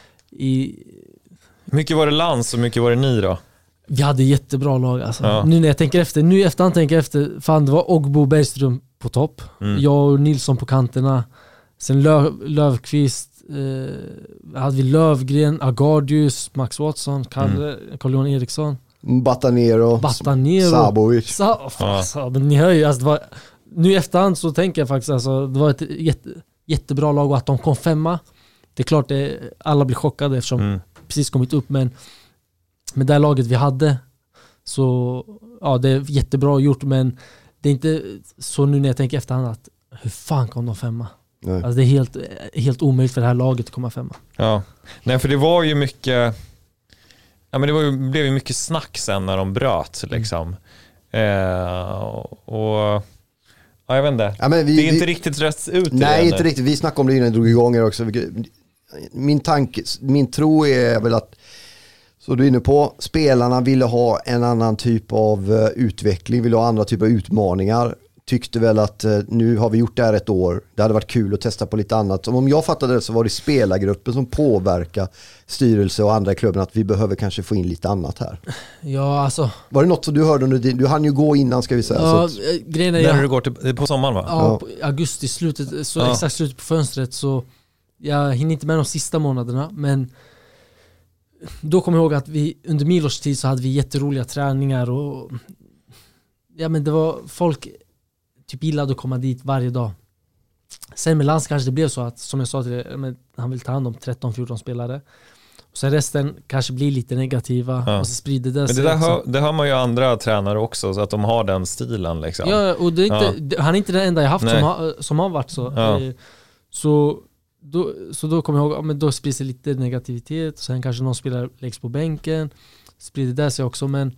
mycket var det Lantz och mycket var det ni då? Vi hade jättebra lag alltså. Ja. Nu när jag tänker efter, nu efterhand tänker jag efter, fan det var Ogbo Bergström på topp, jag och Nilsson på kanterna. Sen Lövqvist, hade vi Lövgren, Agardius, Max Watson, Carl-Johan Eriksson, Batanero, Sabovic. Men ni hör ju, alltså, nu i efterhand så tänker jag faktiskt, alltså, det var ett jättebra lag, och att de kom 5. Det är klart alla blir chockade eftersom precis kommit upp, men med det laget vi hade så ja, det är jättebra gjort, men det är inte så nu när jag tänker efterhand att hur fan kom de 5? Alltså det är helt omöjligt för det här laget att komma 5. Ja, nej, för det var ju mycket, ja, men det blev ju mycket snack sen när de bröt liksom. Och ja, jag vet inte. Ja, men det är inte riktigt rätt ut. Nej, inte riktigt. Vi snackade om det innan jag drog igång också. Min tro är väl att, så du är inne på, spelarna ville ha en annan typ av utveckling, ville ha andra typer av utmaningar. Tyckte väl att nu har vi gjort det här ett år. Det hade varit kul att testa på lite annat. Om jag fattade det så var det spelargruppen som påverkar styrelse och andra i klubben, att vi behöver kanske få in lite annat här. Ja, alltså. Var det något som du hörde under din? Du hann ju gå innan, ska vi säga. Ja, så grejen är, när du går på sommaren, va? Ja, på augusti, slutet, så exakt slutet på fönstret, så jag hinner inte med de sista månaderna, men då kommer jag ihåg att vi under Milos tid så hade vi jätteroliga träningar, och ja, men det var folk typ gillade att komma dit varje dag. Sen med Lantz kanske det blev så att, som jag sa till dig, han vill ta hand om 13-14 spelare. Och sen resten kanske blir lite negativa och så sprider det sig. Men det hör man ju andra tränare också, så att de har den stilen liksom. Ja, och det är inte, han är inte den enda jag haft som har varit så. Ja. Så då kommer jag ihåg, men då sprider sig lite negativitet, och sen kanske någon spelare läggs på bänken, sprider det sig också, men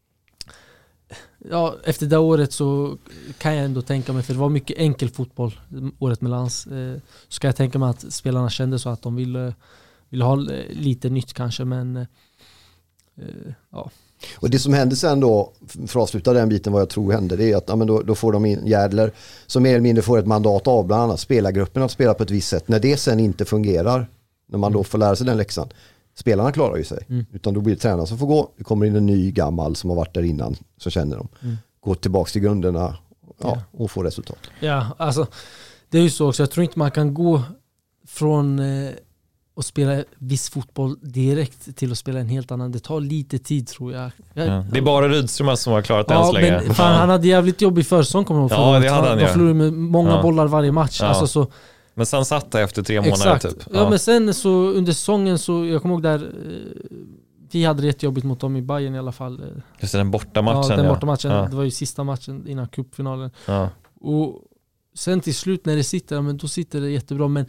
ja, efter det året så kan jag ändå tänka mig, för det var mycket enkel fotboll året med Lantz, så kan jag tänka mig att spelarna kände så att de ville ha lite nytt kanske, men ja. Och det som hände sen då, för att avsluta den biten vad jag tror hände, det är att men då får de in Järdler som mer eller mindre får ett mandat av bland annat spelargruppen att spela på ett visst sätt. När det sen inte fungerar, när man då får lära sig den läxan, spelarna klarar ju sig. Utan då blir det tränaren som får gå, det kommer in en ny gammal som har varit där innan, så känner de. Gå tillbaka till grunderna och få resultat. Ja, alltså det är ju så också. Jag tror inte man kan gå från att spela viss fotboll direkt till att spela en helt annan. Det tar lite tid tror jag. Det är bara Rydström som har klarat det än så länge. Men fan, han hade jävligt jobb i försäsong, kommer jag ihåg. Ja, det hade han. De förlorade med många bollar varje match. Ja. Alltså, så, men sen satt det efter 3 månader typ. Ja, men sen så under säsongen så, jag kommer ihåg där vi hade det jättejobbigt mot dem i Bayern i alla fall. Just den bortamatchen. Ja, den bortamatchen. Ja. Det var ju sista matchen innan cupfinalen. Ja. Och sen till slut när det sitter, men då sitter det jättebra. Men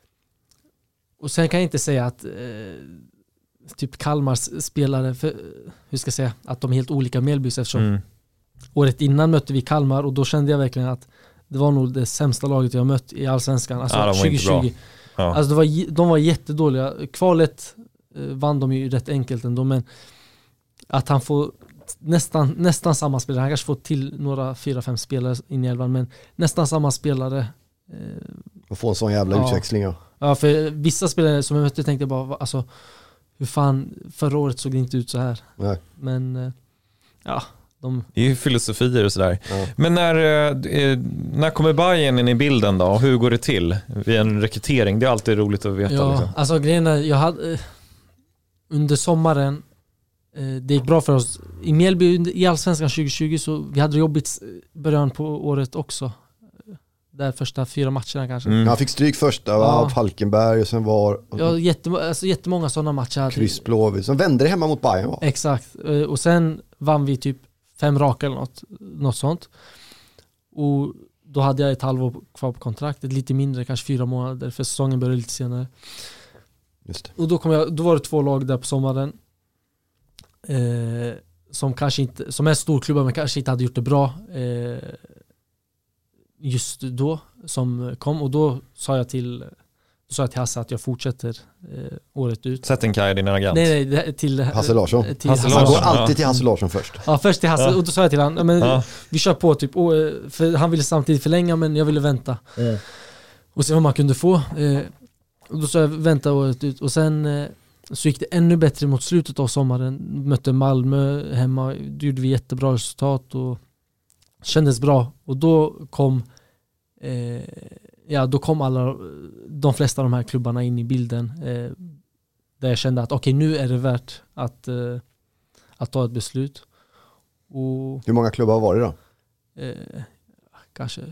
och sen kan jag inte säga att typ Kalmars spelare, för, hur ska jag säga, att de är helt olika Mjällbys, eftersom året innan mötte vi Kalmar och då kände jag verkligen att det var nog det sämsta laget jag mött i Allsvenskan. Alltså 2020. Ja. Alltså de var jättedåliga. Kvalet vann de ju rätt enkelt ändå, men att han får nästan samma spelare, han kanske får till några 4-5 spelare in i elvan, men nästan samma spelare. Och få en sån jävla utväxling. Ja, för vissa spelare som jag mötte tänkte jag bara, alltså hur fan, förra året såg det inte ut så här. Nej. Men ja, det är ju filosofier och sådär. Ja. Men när kommer Bayern in i bilden då? Hur går det till vid en rekrytering? Det är alltid roligt att veta. Ja, liksom. Alltså grejen är, jag hade under sommaren, det gick bra för oss i Mjällby i Allsvenskan 2020, så vi hade jobbigt början på året också. Där första 4 matcherna kanske. Han fick stryk första av Falkenberg och sen var jättemånga sådana matcher. Kryss Blåvitt. Sen vände det hemma mot Bayern. Exakt. Och sen vann vi typ 5 raka eller något sånt. Och då hade jag ett halvår kvar på kontraktet, lite mindre, kanske 4 månader, för säsongen började lite senare. Just det. Och då var det 2 lag där på sommaren som kanske inte, som är storklubbar men kanske inte hade gjort det bra just då som kom, och då sa jag till Hasse att jag fortsätter året ut. Settenkaj, din agent? Nej, till Hasse Larsson. Han går alltid till Hasse Larsson först. Ja, först till Hasse, och då sa jag till han, vi kör på typ, för han ville samtidigt förlänga, men jag ville vänta och se vad man kunde få. Och då sa jag vänta året ut, och sen så gick det ännu bättre mot slutet av sommaren. Mötte Malmö hemma, då gjorde vi jättebra resultat och kändes bra. Och då kom de flesta av de här klubbarna in i bilden, där jag kände att okej, nu är det värt att ta ett beslut. Och hur många klubbar var det då? Kanske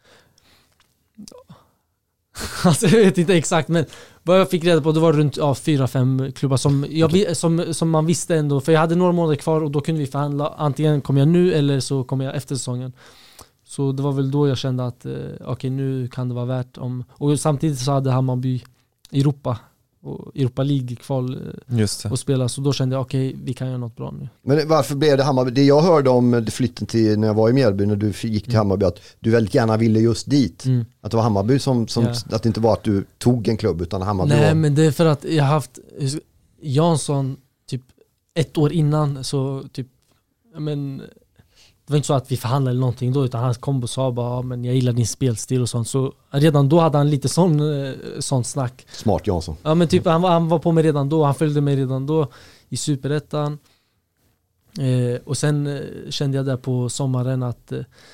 alltså jag vet inte exakt, men vad jag fick reda på, det var runt 4-5 klubbar som man visste ändå, för jag hade några månader kvar och då kunde vi förhandla, antingen kommer jag nu eller så kommer jag efter säsongen. Så det var väl då jag kände att okej, nu kan det vara värt och samtidigt så hade Hammarby Europa League kval och spela, så då kände jag okej, vi kan göra något bra nu. Men varför blev det Hammarby? Det jag hörde om flytten till när jag var i Mjällby, när du gick till Hammarby, att du väldigt gärna ville just dit. Att det var Hammarby som att det inte var att du tog en klubb, utan Hammarby. Nej, men det är för att jag haft Jansson typ 1 år innan, så typ, men det var inte så att vi förhandlade eller någonting då, utan han kom och sa bara, men jag gillar din spelstil och sånt. Så redan då hade han lite sånt snack. Smart Jansson. Ja, men typ han var på mig redan då, han följde mig redan då i Superettan. Och sen kände jag där på sommaren att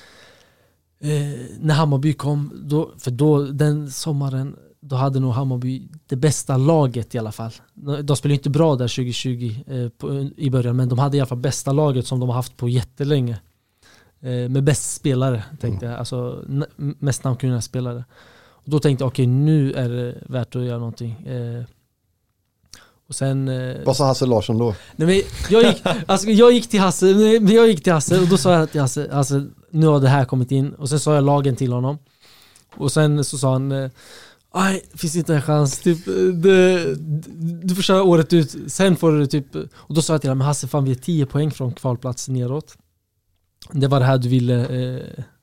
när Hammarby kom, den sommaren, då hade nog Hammarby det bästa laget i alla fall. De spelade inte bra där 2020 i början, men de hade i alla fall bästa laget som de har haft på jättelänge. Med bäst spelare, tänkte jag. Alltså mest namnkunniga spelare. Och då tänkte jag, okej, nu är det värt att göra någonting. Och sen... Vad sa Hasse Larsson då? Nej, men jag gick till Hasse och då sa jag till Hasse, nu har det här kommit in. Och sen sa jag lagen till honom. Och sen så sa han, nej, finns inte en chans. Typ, du får köra året ut. Sen får du typ... Och då sa jag till honom, men Hasse, fan, vi är 10 poäng från kvalplatsen neråt. Det var det här du ville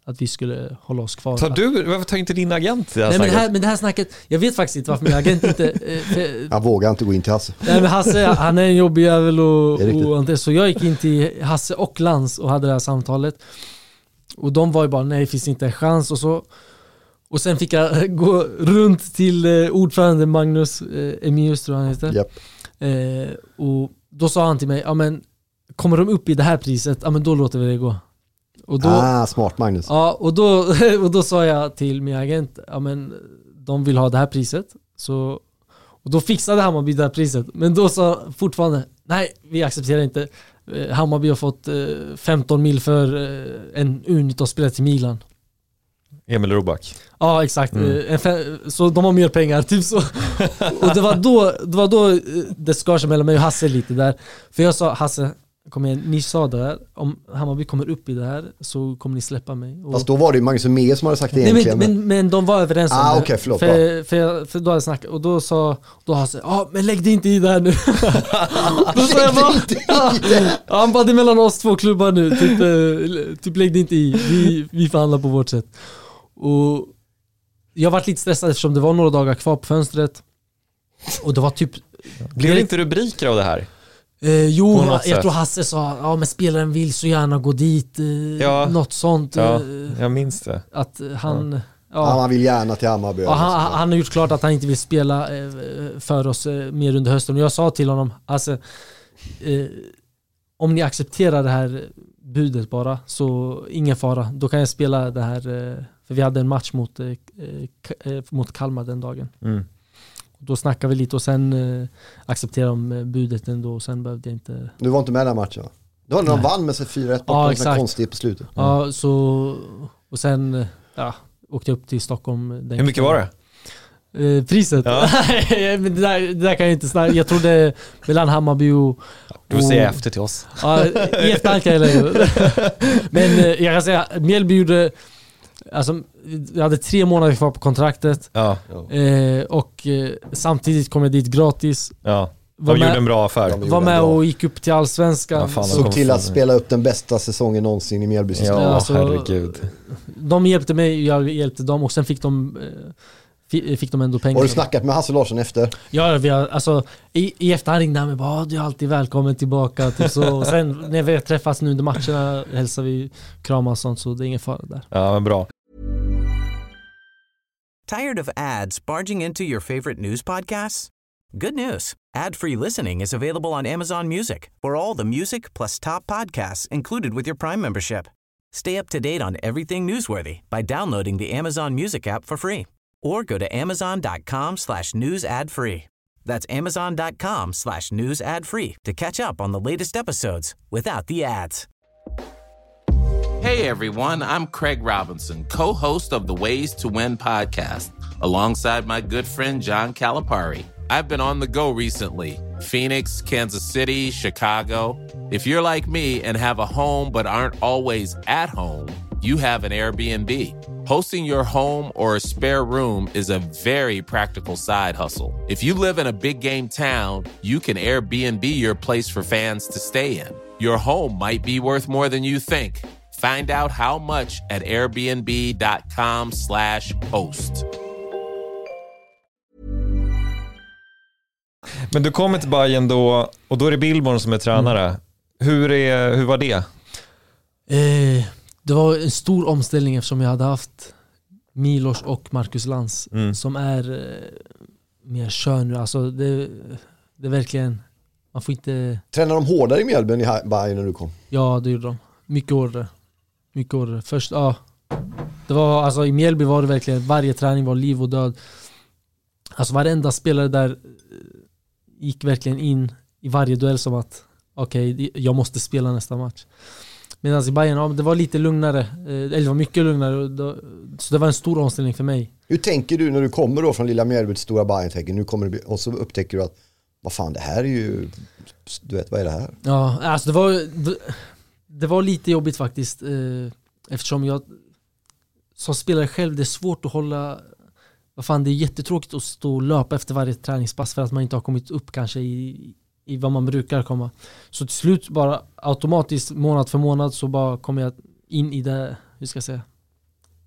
att vi skulle hålla oss kvar. Varför tar inte din agent det här Nej, snacket? men det här snacket, jag vet faktiskt inte varför min agent inte... Han vågar inte gå in till Hasse. Nej, men Hasse, han är en jobbig jävel och så jag gick in till Hasse och Lans och hade det här samtalet. Och de var ju bara, nej, finns inte en chans. Och sen fick jag gå runt till ordförande Magnus Emius, tror jag han heter. Yep. Och då sa han till mig, ja men kommer de upp i det här priset, ja men då låter vi det gå. Och då, smart Magnus. Ja, och då sa jag till min agent, ja men de vill ha det här priset. Och då fixade Hammarby det här priset. Men då sa fortfarande, nej, vi accepterar inte. Hammarby har fått 15 mil för en U19-spelare till Milan. Emil Roback. Ja, exakt. Så de har mer pengar, typ så. Och det var då det skar sig mellan mig och Hasse lite där. För jag sa, Hasse, kom igen, ni sa det där, om Hammarby kommer upp i det här så kommer ni släppa mig. Fast då var det ju Magnus Emius som hade sagt det egentligen. Men de var överens om det. Okej, förlåt. För då hade jag snackat, och då sa Hasse, men lägg dig inte i det här nu. Då sa jag bara, han bara, det är mellan oss två klubbar nu, typ lägg dig inte i, vi förhandlar på vårt sätt. Och jag var lite stressad eftersom det var några dagar kvar på fönstret. Och det var typ... Blev det inte rubriker av det här? Jo, jag tror Hasse sa, men spelaren vill så gärna gå dit, något sånt. Ja, jag minns det. Att han... Han vill gärna till Hammarby. Han har gjort klart att han inte vill spela för oss mer under hösten. Och jag sa till honom, alltså, om ni accepterar det här budet bara, så ingen fara. Då kan jag spela det här, för vi hade en match mot Kalmar den dagen. Då snackade vi lite och sen accepterade de budet ändå, och sen behövde jag inte... Du var inte med den matchen? Du var när de vann med sig 4-1 bakom en konstigt på slutet. Ja, så... Och sen åkte jag upp till Stockholm. Hur mycket var det? Priset? Ja. Men det där kan jag inte snacka. Jag trodde mellan Hammarby och... Du får säga efter till oss. Ja, i efterhand kan jag lägga. Men jag kan säga, Mjällby gjorde... Alltså, jag hade 3 månader kvar på kontraktet. Ja. Och samtidigt kom jag dit gratis. Ja. De gjorde en bra affär. Var med och gick upp till Allsvenskan. Såg till att spela upp den bästa säsongen någonsin i Mjällbys historia. Ja, alltså, herregud. De hjälpte mig, jag hjälpte dem, och sen fick de ändå pengar. Har du snackat med Hasse Larsson efter? Ja, vi har, alltså, i efterhand ringde han mig bara, du är alltid välkommen tillbaka. Typ så. Och sen när vi träffas nu under matcherna hälsar vi, kramas och sånt, så det är ingen fara där. Ja, men bra. Tired of ads barging into your favorite news podcasts? Good news. Ad-free listening is available on Amazon Music for all the music plus top podcasts included with your Prime membership. Stay up to date on everything newsworthy by downloading the Amazon Music app for free or go to amazon.com/news ad free. That's amazon.com/news ad free to catch up on the latest episodes without the ads. Hey everyone, I'm Craig Robinson, co-host of the Ways to Win podcast, alongside my good friend John Calipari. I've been on the go recently. Phoenix, Kansas City, Chicago. If you're like me and have a home but aren't always at home, you have an Airbnb. Hosting your home or a spare room is a very practical side hustle. If you live in a big game town, you can Airbnb your place for fans to stay in. Your home might be worth more than you think. Find out how much at airbnb.com/host. Men du kommer till Bayern då, och då är det Billborn som är tränare. Hur var det? Det var en stor omställning eftersom jag hade haft Milos och Marcus Lantz som är mer kör nu. Alltså det är verkligen, man får inte... Tränar de hårdare i Mjällby än i Bayern när du kom? Ja, det gjorde de. Mycket hårdare. Först, det var, alltså i Mjällby var det verkligen, varje träning var liv och död. Alltså varenda spelare där gick verkligen in i varje duell som att okej, jag måste spela nästa match. Medan i Bayern, det var lite lugnare, eller det var mycket lugnare, så det var en stor omställning för mig. Hur tänker du när du kommer då från lilla Mjällby till stora Bayern? Nu kommer du, och så upptäcker du att vad fan, det här är ju, du vet, vad är det här? Ja, alltså det var lite jobbigt faktiskt, eftersom jag som spelare själv, det är svårt att hålla, vad fan, det är jättetråkigt att stå och löpa efter varje träningspass för att man inte har kommit upp kanske i vad man brukar komma. Så till slut bara automatiskt månad för månad så bara kommer jag in i det, hur ska jag säga,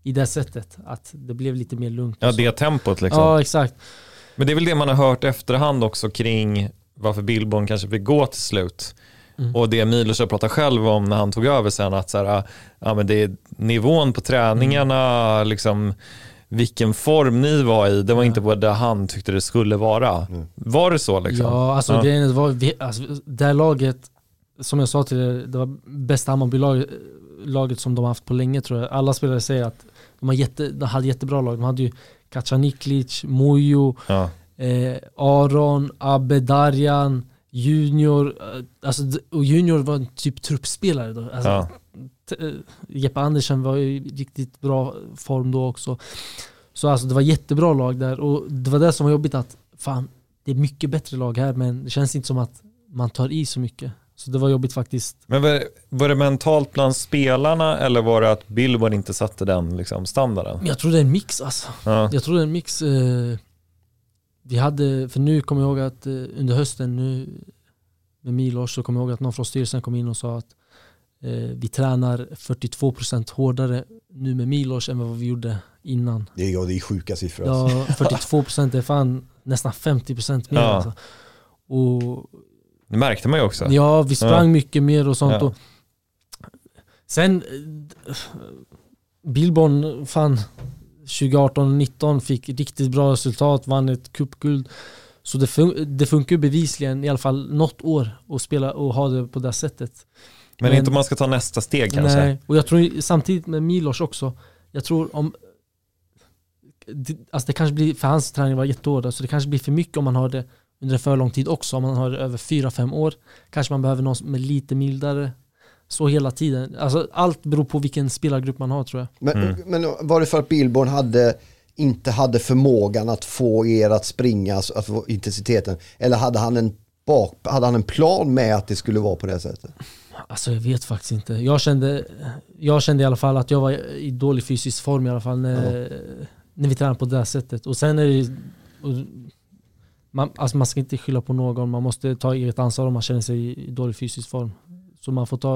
i det sättet. Att det blev lite mer lugnt. Ja, det tempot liksom. Ja, exakt. Men det är väl det man har hört efterhand också kring varför Billborn kanske fick gå till slut. Och det Milos har pratat själv om när han tog över sen, att så här, ja, men det är nivån på träningarna, liksom, vilken form ni var i, det var inte vad han tyckte det skulle vara. Var det så liksom? Ja, alltså grejen var, det här laget, som jag sa till er, det var bästa Hammarby-laget som de har haft på länge, tror jag. Alla spelare säger att de hade jättebra lag. De hade ju Kacaniklic, Mujo, Aron, Abbe, Darjan, Junior, alltså, och Junior var en typ truppspelare då. Alltså, Jeppe Andersen var i riktigt bra form då också. Så alltså, det var jättebra lag där, och det var det som var jobbigt, att fan, det är mycket bättre lag här, men det känns inte som att man tar i så mycket. Så det var jobbigt faktiskt. Men var det mentalt bland spelarna, eller var det att Billborn inte satte den liksom standarden? Jag tror det är en mix alltså. Jag tror det är en mix. Vi hade, för nu kommer jag ihåg att under hösten nu med Milos, så kommer jag ihåg att någon från styrelsen kom in och sa att vi tränar 42% hårdare nu med Milos än vad vi gjorde innan. Det är sjuka siffror. Ja, 42% är fan nästan 50% mer. Alltså. Och det märkte man ju också. Ja, vi sprang mycket mer och sånt. Ja. Och sen Billborn fan 2018-19 fick riktigt bra resultat, vann ett cupguld. Så det funkar bevisligen i alla fall något år att spela och ha det på det sättet. Men inte om man ska ta nästa steg kanske. Nej, och jag tror samtidigt med Milos också, jag tror alltså det kanske blir, för hans träning var jättehård, så det kanske blir för mycket om man har det under en för lång tid också. Om man har det över 4-5 år, kanske man behöver någon med lite mildare, så hela tiden. Alltså allt beror på vilken spelargrupp man har, tror jag. Men var det för att Billborn inte hade förmågan att få er att springa, att få intensiteten, eller hade han en plan med att det skulle vara på det sättet? Alltså jag vet faktiskt inte. Jag kände i alla fall att jag var i dålig fysisk form i alla fall när vi tränade på det sättet. Och sen är det man ska inte skylla på någon. Man måste ta eget ansvar om man känner sig i dålig fysisk form. Så man får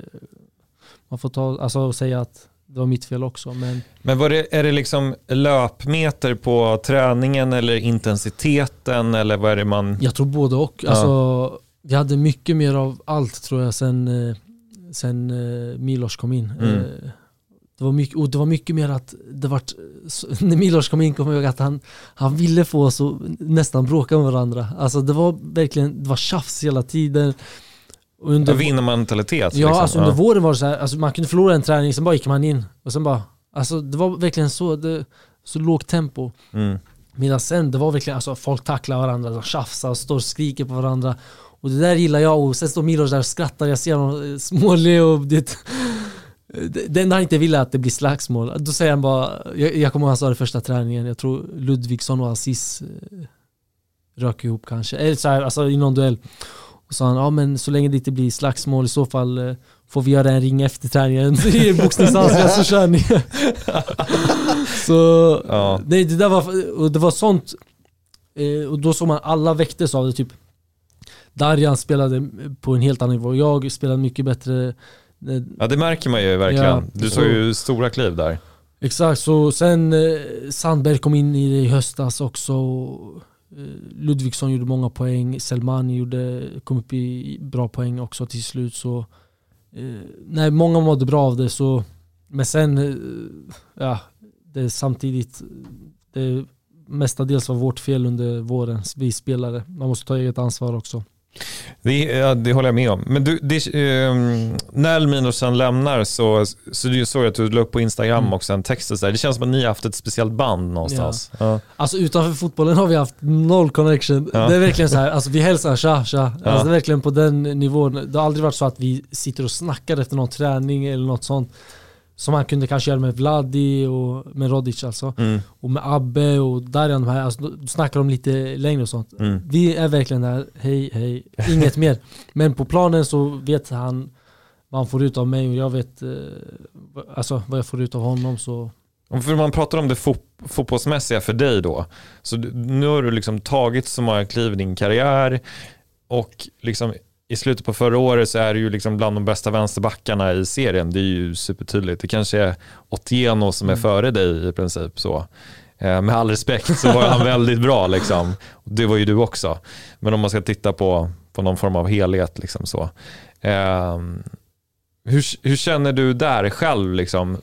ta alltså säga att det var mitt fel också. Men är det liksom löpmeter på träningen eller intensiteten, eller vad är det man... Jag tror både och. Alltså, vi hade mycket mer av allt, tror jag, sen Milos kom in. Det var mycket mer att när Milos kom in, kom jag ihåg att han ville få oss att nästan bråka med varandra. Alltså det var tjafs hela tiden. Vinnarmentalitet. Ja, liksom. alltså under våren var det så här, alltså man kunde förlora en träning, sen bara gick man in och sen bara, alltså det var verkligen så lågt tempo. Medan sen det var verkligen, alltså folk tacklar varandra, de tjafsar och står och skriker på varandra, och det där gillar jag. Och sen står Milos där och skrattar, jag ser honom småle, och det enda han inte ville att det blir slagsmål. Då säger han bara, jag kommer ihåg han sa det första träningen, jag tror Ludvigsson och Aziz rök ihop kanske, eller så här, alltså i någon duell. Och sa han, men så länge det inte blir slagsmål, i så fall får vi göra en ring efter träningen i boxningshandskar, så kör ni. Så nej, det där var sånt, och då såg man alla väcktes av det. Typ Darjan spelade på en helt annan nivå, jag spelade mycket bättre. Ja, det märker man ju verkligen. Ja, du såg ju stora kliv där. Exakt, så sen Sandberg kom in i det i höstas också. Ludvigsson gjorde många poäng, Selmani kom upp i bra poäng också till slut. Så nej, många mådde bra av det. Så, men sen det är samtidigt, det mestadels var vårt fel under våren, vi spelare. Man måste ta eget ansvar också. Det håller jag med om. Men när Milosen lämnar så du såg att du la upp på Instagram också en text där. Det känns som att ni har haft ett speciellt band någonstans. Ja. Alltså utanför fotbollen har vi haft noll connection. Det är verkligen så här, alltså vi hälsar tja. Alltså det är verkligen på den nivån. Det har aldrig varit så att vi sitter och snackar efter någon träning eller något sånt. Som man kunde kanske göra med Vladi och med Rodic alltså. Och med Abbe och Darjan. Alltså, då snackar de lite längre och sånt. Vi är verkligen där, hej, inget mer. Men på planen så vet han vad han får ut av mig, och jag vet alltså, vad jag får ut av honom. Så. För man pratar om det fotbollsmässiga för dig då. Så nu har du liksom tagit så många kliv i din karriär, och liksom i slutet på förra året så är det ju liksom bland de bästa vänsterbackarna i serien. Det är ju supertydligt. Det kanske är Otieno som är före dig i princip så. Med all respekt så var han väldigt bra liksom. Det var ju du också. Men om man ska titta på någon form av helhet liksom så. Hur känner du där själv liksom?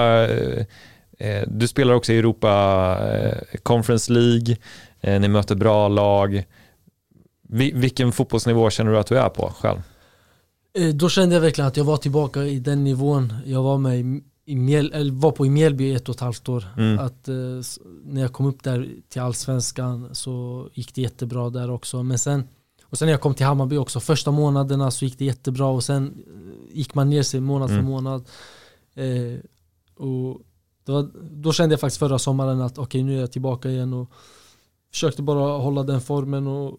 Du spelar också i Europa Conference League. Ni möter bra lag. Vilken fotbollsnivå känner du att du är på själv? Då kände jag verkligen att jag var tillbaka i den nivån. Jag var med var på i Mjällby 1,5 år. Att när jag kom upp där till Allsvenskan så gick det jättebra där också. Men sen när jag kom till Hammarby också, första månaderna så gick det jättebra och sen gick man ner sig månad för månad. Och då kände jag faktiskt förra sommaren att okej, nu är jag tillbaka igen och försökte bara hålla den formen och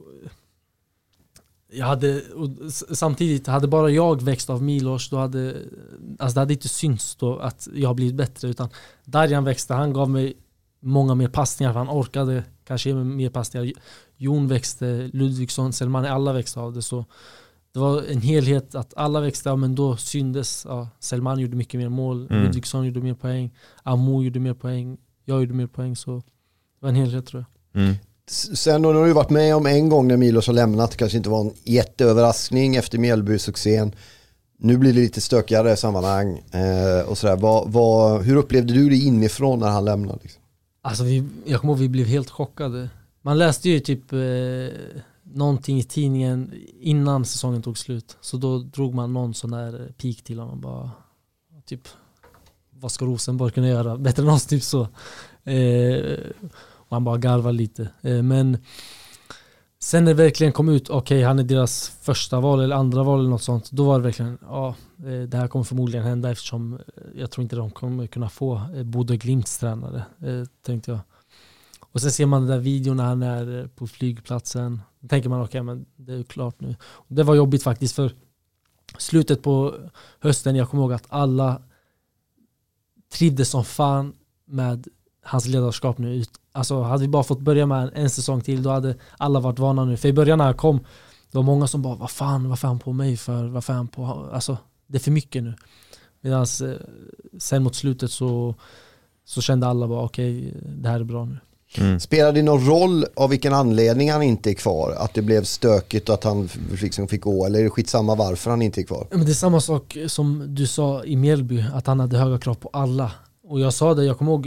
samtidigt hade bara jag växt av Milos, då det hade inte synts då att jag har blivit bättre, utan Darjan växte, han gav mig många mer passningar, han orkade kanske mer passningar. Jon växte, Ludvigsson, Selmani, alla växte av det, så det var en helhet att alla växte, men då syndes Selmani gjorde mycket mer mål, Ludvigsson gjorde mer poäng, Amo gjorde mer poäng, jag gjorde mer poäng, så det var en helhet tror jag. Sen har du varit med om en gång när Milos har lämnat. Det kanske inte var en jätteöverraskning efter Mjällby-succén. Nu blir det lite stökigare sammanhang och sådär. Hur upplevde du det inifrån när han lämnade? Liksom? Alltså jag kommer ihåg vi blev helt chockade. Man läste ju typ någonting i tidningen innan säsongen tog slut. Så då drog man någon sån där peak till honom. Bara, typ, vad ska Rosenborg kunna göra? Bättre än oss, typ så. Och han bara garvar lite. Men sen när det verkligen kom ut, okej, han är deras första val eller andra val eller något sånt, då var det verkligen, det här kommer förmodligen hända, eftersom jag tror inte de kommer kunna få Bodø Glimts tränare, tänkte jag. Och sen ser man den där videon när han är på flygplatsen. Då tänker man, okej, men det är klart nu. Och det var jobbigt faktiskt, för slutet på hösten, jag kommer ihåg att alla trivdes som fan med hans ledarskap nu. Alltså hade vi bara fått börja med en säsong till, då hade alla varit vana nu. För i början när han kom, det var många som bara, varför han på mig för? Varför han på? Alltså, det är för mycket nu. Medan sen mot slutet så kände alla bara, okej, det här är bra nu. Spelar det någon roll av vilken anledning han inte är kvar? Att det blev stökigt och att han liksom fick gå? Eller är det skitsamma varför han inte är kvar? Men det är samma sak som du sa i Mjällby, att han hade höga krav på alla. Och jag sa det, jag kommer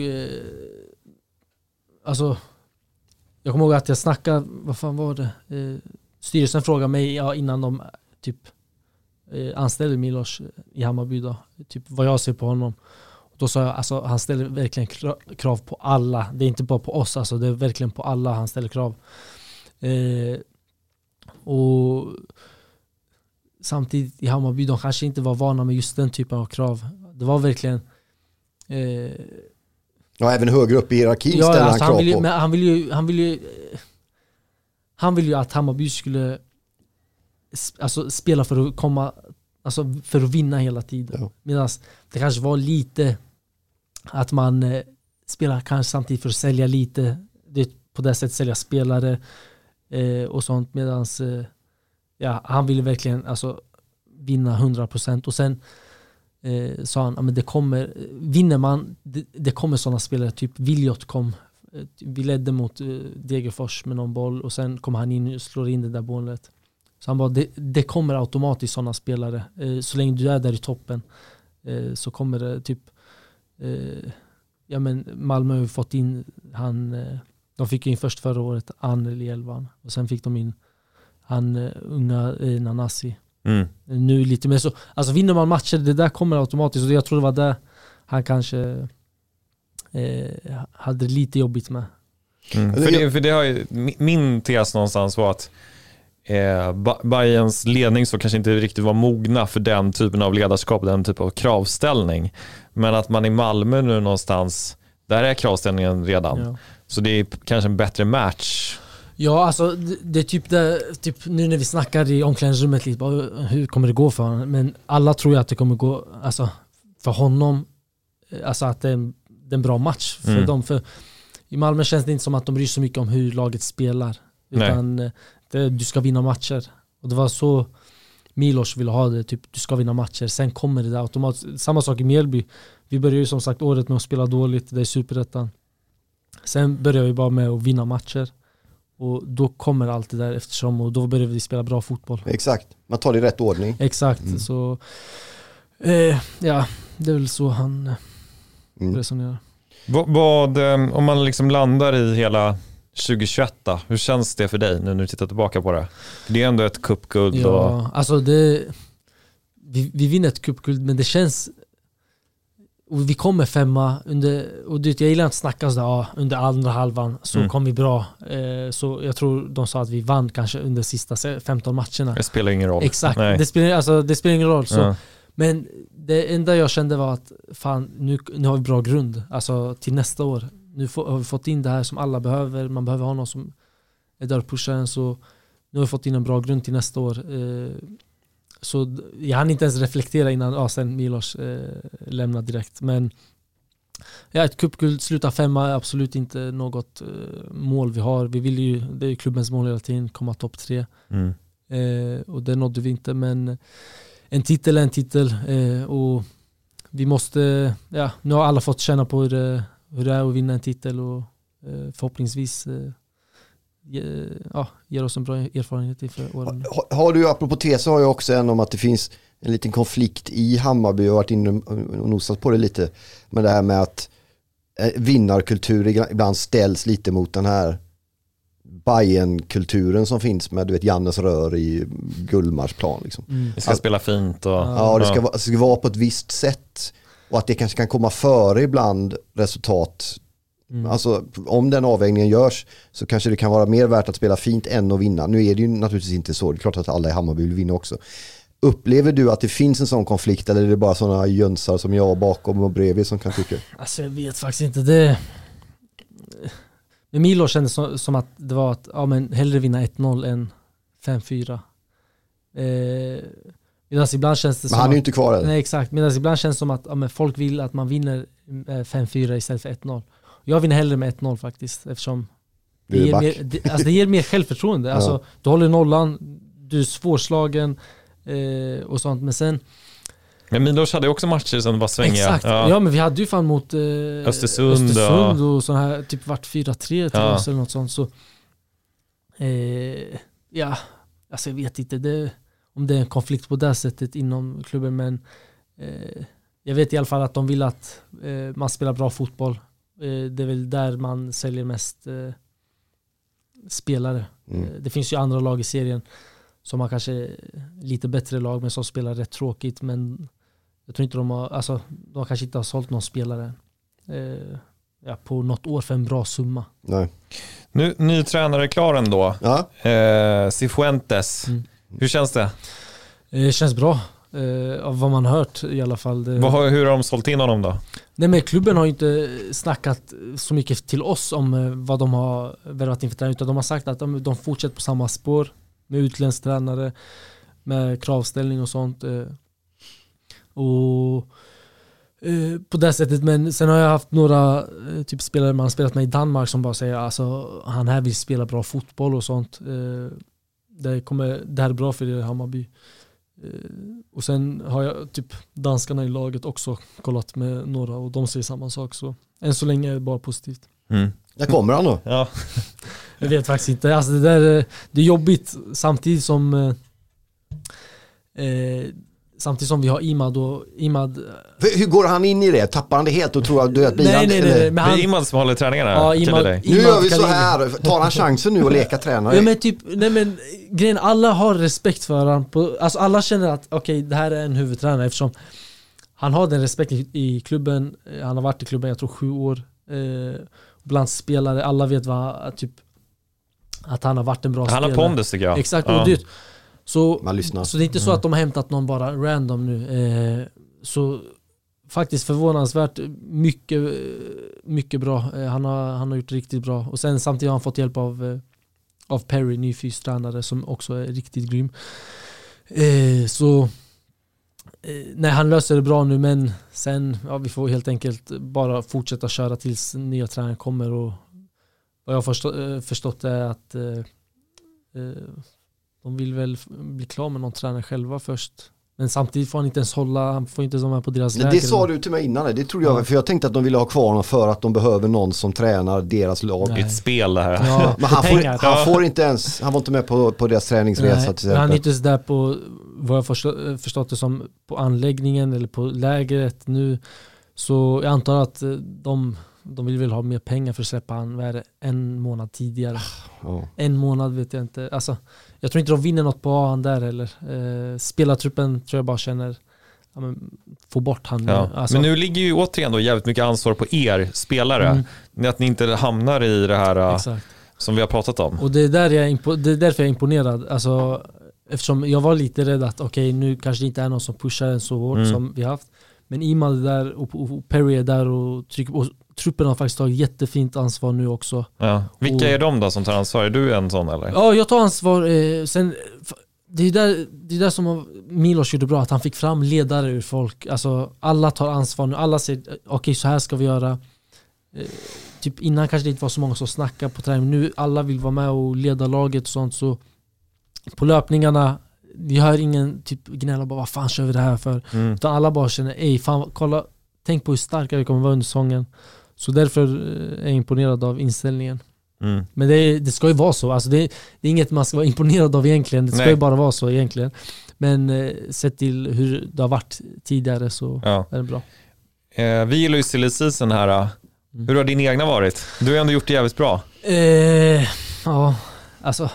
ihåg att jag snackade, vad fan var det? Styrelsen frågade mig innan de typ anställde Milos i Hammarby då, typ vad jag ser på honom. Och då sa jag, alltså han ställer verkligen krav på alla. Det är inte bara på oss, alltså det är verkligen på alla han ställer krav. Och samtidigt i Hammarby, de kanske inte var vana med just den typen av krav. Det var verkligen ja, även högre upp i hierarkin ställer alltså han krav på. Men han vill ju att Hammarby skulle spela för att komma, alltså för att vinna hela tiden. Ja. Medan det kanske var lite att man spelar kanske samtidigt för att sälja lite. Det är på det sättet sälja spelare och sånt. Medan han ville verkligen vinna 100%. Och sen sa han, men det kommer, vinner man, det kommer sådana spelare, typ Viljot kom, vi ledde mot Degerfors med någon boll och sen kommer han in och slår in det där bollet. Så han bara, det kommer automatiskt sådana spelare, så länge du är där i toppen så kommer det typ men Malmö har ju fått in de fick in först förra året Anneli i elvan och sen fick de in han unga Nanasi. Nu lite mer så, alltså vinner man matcher, det där kommer automatiskt, och jag tror det var där han kanske hade lite jobbigt med. För det har ju, min tes någonstans var att Bayerns ledning så kanske inte riktigt var mogna för den typen av ledarskap, den typen av kravställning, men att man i Malmö nu någonstans, där är kravställningen redan, ja. Så det är kanske en bättre match. Ja, alltså det är typ nu när vi snackar i omklädningsrummet lite, bara, hur kommer det gå för honom? Men alla tror ju att det kommer gå, alltså för honom, alltså att det är en bra match för dem. För i Malmö känns det inte som att de bryr sig så mycket om hur laget spelar, utan du ska vinna matcher. Och det var så Milos vill ha det, typ du ska vinna matcher, sen kommer det där automatiskt. Samma sak i Mjällby. Vi började ju som sagt året med att spela dåligt, det är Superettan. Sen började vi bara med att vinna matcher. Och då kommer allt det där eftersom, och då börjar vi spela bra fotboll. Exakt, man tar det i rätt ordning. Exakt, så ja, det är väl så han resonerar. Vad, om man liksom landar i hela 2021 då, hur känns det för dig nu när du tittar tillbaka på det? Det är ändå ett cupguld. Ja, alltså vi vinner ett cupguld, men det känns, och vi kommer 5:a och jag gillar att snacka sådär, under andra halvan så kom vi bra. Så jag tror de sa att vi vann kanske under sista 15 matcherna. Det spelar ingen roll. Exakt, det spelar ingen roll. Så. Men det enda jag kände var att fan, nu har vi bra grund. Alltså till nästa år. Nu har vi fått in det här som alla behöver. Man behöver ha någon som är där och pushar en. Så nu har vi fått in en bra grund till nästa år. Så jag hann inte ens reflektera innan sen Milos lämnade direkt. Men ja, ett cupguld, sluta 5:a är absolut inte något mål vi har. Vi vill ju, det är klubbens mål hela tiden, komma topp 3. Och det nådde vi inte, men en titel är en titel. Och vi måste, ja, nu har alla fått känna på hur det är att vinna en titel, och förhoppningsvis ger oss en bra erfarenhet inför åren. Har du, apropå Tesa, har jag också en om att det finns en liten konflikt i Hammarby. Jag har varit inne och nosat på det lite. Men det här med att vinnarkultur ibland ställs lite mot den här Bayern-kulturen som finns med, du vet, Jannes rör i Gullmarsplan. Liksom. Vi ska spela fint. Och, det ska vara på ett visst sätt. Och att det kanske kan komma före ibland resultat. Alltså om den avvägningen görs så kanske det kan vara mer värt att spela fint än att vinna. Nu är det ju naturligtvis inte så. Det är klart att alla i Hammarby vill vinna också. Upplever du att det finns en sån konflikt, eller är det bara sådana jönsar som jag bakom och bredvid som kan tycka? Alltså jag vet faktiskt inte det. Men Milo kändes som att det var att men hellre vinna 1-0 än 5-4. Medan ibland känns det som, men han är ju inte kvar än. Nej, exakt. Medan ibland känns det som att men folk vill att man vinner 5-4 istället för 1-0. Jag vinner hellre med 1-0 faktiskt, eftersom det ger mer självförtroende. Alltså, du håller nollan, du är svårslagen och sånt. Men sen... Men Milos hade också matcher som var svängiga. Exakt, ja, men vi hade ju fan mot Östersund och sån här, typ vart 4-3 till oss eller något sånt. Så, ja, alltså jag vet inte om det är en konflikt på det sättet inom klubben, men jag vet i alla fall att de vill att man spelar bra fotboll. Det är väl där man säljer mest spelare. Det finns ju andra lag i serien som har kanske lite bättre lag, men som spelar rätt tråkigt. Men jag tror inte de kanske inte har sålt någon spelare på något år för en bra summa. Nej. Nu, ny tränare klar ändå. Ja. Cifuentes. Hur känns det? Det känns bra. Av vad man har hört i alla fall. Hur har de sålt in honom då? Nej, men klubben har ju inte snackat så mycket till oss om vad de har värvat inför tränare, utan de har sagt att de fortsätter på samma spår med utländsk tränare, med kravställning och sånt. Och på det sättet. Men sen har jag haft några typ spelare man har spelat med i Danmark som bara säger alltså han här vill spela bra fotboll och sånt. Det här är bra för er Hammarby. Och sen har jag typ danskarna i laget också kollat med några, och de säger samma sak, så än så länge är det bara positivt. Där kommer han då. Ja. Jag vet faktiskt inte. Alltså det är jobbigt samtidigt som vi har Imad. Hur går han in i det? Tappar han det helt och tror att du är nej. Det är Imad som håller träningarna. Ja, nu gör vi så här. Tar han chansen nu och leka tränare? Ja, men grejen, alla har respekt för han. Alltså alla känner att okej, det här är en huvudtränare, eftersom han har den respekten i klubben. Han har varit i klubben, jag tror 7 år. Bland spelare, alla vet att han har varit en bra spelare. Han har pondus tycker jag. Exakt, och det, så det är inte så att de har hämtat någon bara random nu. Så faktiskt förvånansvärt mycket bra. Han har gjort riktigt bra. Och sen samtidigt har han fått hjälp av Perry, ny fystränare, som också är riktigt grym. Nej, han löser det bra nu, men sen vi får helt enkelt bara fortsätta köra tills nya tränare kommer. Och vad jag förstått är att de vill väl bli klar med någon tränare själva först. Men samtidigt får han inte ens hålla, han får inte ens vara med på deras läger. Det sa du till mig innan, det trodde jag, för jag tänkte att de ville ha kvar honom för att de behöver någon som tränar deras lag. Det är ett spel det här. Ja, men han får inte ens, han var inte med på deras träningsresa till exempel. Han är inte så där på, vad jag förstått det som, på anläggningen eller på lägret nu. Så jag antar att de vill väl ha mer pengar för att släppa han en månad tidigare. En månad vet jag inte. Alltså, jag tror inte de vinner något på han där eller. Spelartruppen tror jag bara känner få bort han. Ja. Alltså. Men nu ligger ju återigen då jävligt mycket ansvar på er spelare. Att ni inte hamnar i det här som vi har pratat om. Och det är därför jag är imponerad. Alltså, eftersom jag var lite rädd att nu kanske det inte är någon som pushar en så hårt som vi haft. Men Iman är där och Perry är där och truppen har faktiskt tagit jättefint ansvar nu också. Ja. Vilka är de då som tar ansvar? Är du en sån eller? Ja, jag tar ansvar. Sen, det är där som Milos gjorde bra, att han fick fram ledare ur folk. Alltså, alla tar ansvar nu. Alla säger, så här ska vi göra. Typ innan kanske det inte var så många som snackade på träning. Nu alla vill vara med och leda laget och sånt. Så på löpningarna, vi hör ingen typ gnälla bara, vad fan kör vi det här för? Utan alla bara känner, fan, kolla, tänk på hur starka vi kommer vara under säsongen. Så därför är jag imponerad av inställningen. Men det ska ju vara så. Alltså det är inget man ska vara imponerad av egentligen. Det ska ju bara vara så egentligen. Men sett till hur det har varit tidigare så är det bra. Vi gillar ju silly season här. Hur har din egna varit? Du har ju ändå gjort det jävligt bra. Ja, alltså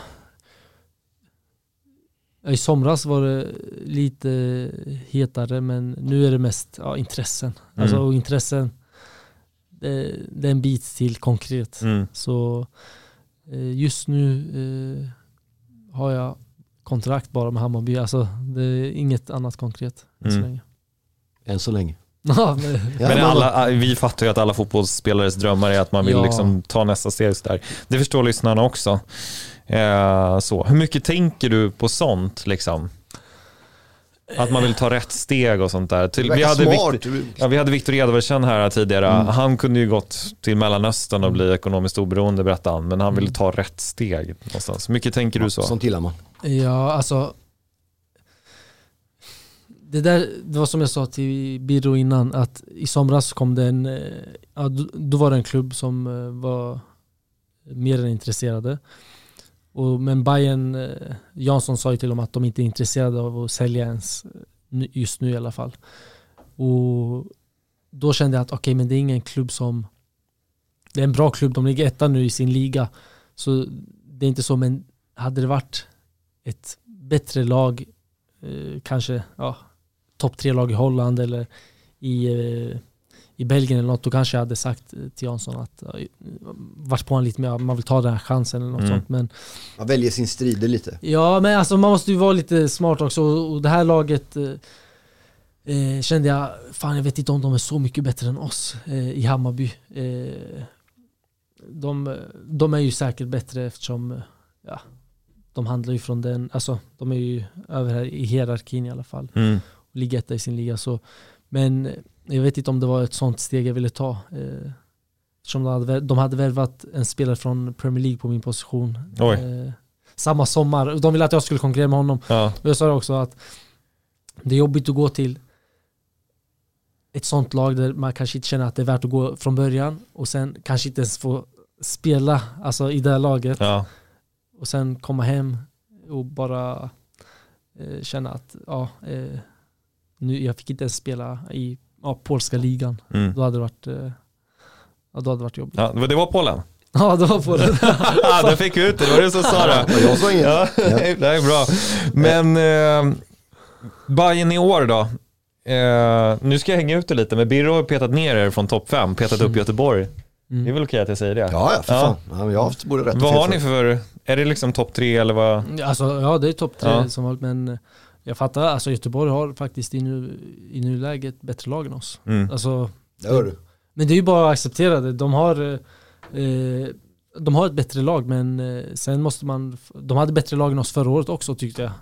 i somras var det lite hetare, men nu är det mest intressen. Alltså och intressen, det är en bit till konkret. Så just nu har jag kontrakt bara med Hammarby. Alltså det är inget annat konkret än så länge. Än så länge. Men vi fattar ju att alla fotbollsspelares drömmar är att man vill liksom ta nästa steg där. Det förstår lyssnarna också. Så. Hur mycket tänker du på sånt liksom? Att man vill ta rätt steg och sånt där. Vi hade Victor Edvardsen här tidigare. Han kunde ju gått till Mellanöstern och bli ekonomiskt oberoende, berättade han. Men han ville ta rätt steg någonstans. Hur mycket tänker du så? Sånt gillar man. Ja, alltså det var som jag sa till Birro innan, att i somras kom det då var det en klubb som var mer än intresserade. Men Bayern, Jansson sa ju till dem att de inte är intresserade av att sälja ens just nu i alla fall. Och då kände jag att men det är ingen klubb som, det är en bra klubb, de ligger etta nu i sin liga, så det är inte så. Men hade det varit ett bättre lag, kanske topp 3-lag i Holland eller i Belgien eller något, då kanske jag hade sagt till Jansson att vart på han lite mer, man vill ta den här chansen eller något sånt. Men man väljer sin strider lite. Ja, men alltså man måste ju vara lite smart också, och det här laget kände jag, fan jag vet inte om de är så mycket bättre än oss i Hammarby. De är ju säkert bättre eftersom de handlar ju från den, alltså de är ju över här i hierarkin i alla fall. Och ligger etta i sin liga, så. Men jag vet inte om det var ett sånt steg jag ville ta. Som de hade värvat en spelare från Premier League på min position. Samma sommar. De ville att jag skulle konkurrera med honom. Och jag sa också att det är jobbigt att gå till ett sånt lag där man kanske inte känner att det är värt att gå från början. Och sen kanske inte ens få spela i det här laget. Och sen komma hem och bara känna att nu, jag fick inte ens spela i polska ligan. Då hade det varit jobbigt. Ja, det var Polen. Ja, det var Polen. Då fick vi ut det. Det var det som sa det. Jag sa inget. Det är bra. Men Bayern i år då? Nu ska jag hänga ut det lite. Men Birro har petat ner er från topp 5. Petat upp Göteborg. Det är väl okej att jag säger det? Ja, för fan. Ja, jag har haft både rätt och fel. Vad har ni för... Är det liksom topp 3 eller vad? Alltså, det är topp 3 som vanligt, men jag fattar, alltså Göteborg har faktiskt i nuläget bättre lag än oss. Alltså, det hör du. Men det är ju bara att acceptera det. De har ett bättre lag, men sen måste man... De hade bättre lag än oss förra året också, tyckte jag.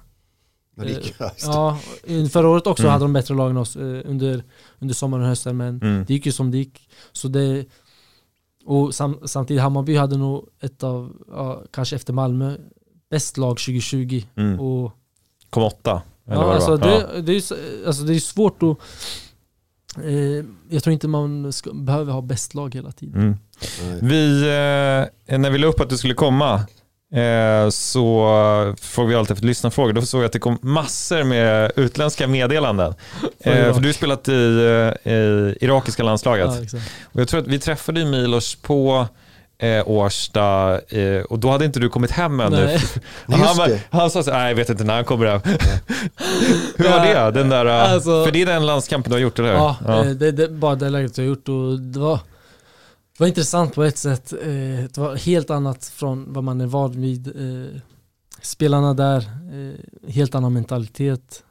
Förra året också hade de bättre lag än oss under sommaren och hösten, men det gick ju som det gick. Så det... Och samtidigt Hammarby hade nog kanske efter Malmö bäst lag 2020. Och, kom 8. ja, alltså det är svårt att... jag tror inte man behöver ha bäst lag hela tiden. När vi la upp att du skulle komma så får vi alltid lyssnarfrågor. Då såg jag att det kom massor med utländska meddelanden. För du har spelat i irakiska landslaget. Och jag tror att vi träffade Milos på Årsta och då hade inte du kommit hem ännu. Han sa så här, jag vet inte när han kommer hem. Hur var det? Den där, alltså, för det är den landskampen du har gjort, eller hur? Ja, det bara det läget jag har gjort, och det var intressant på ett sätt. Det var helt annat från vad man är van vid. Spelarna där, helt annan mentalitet.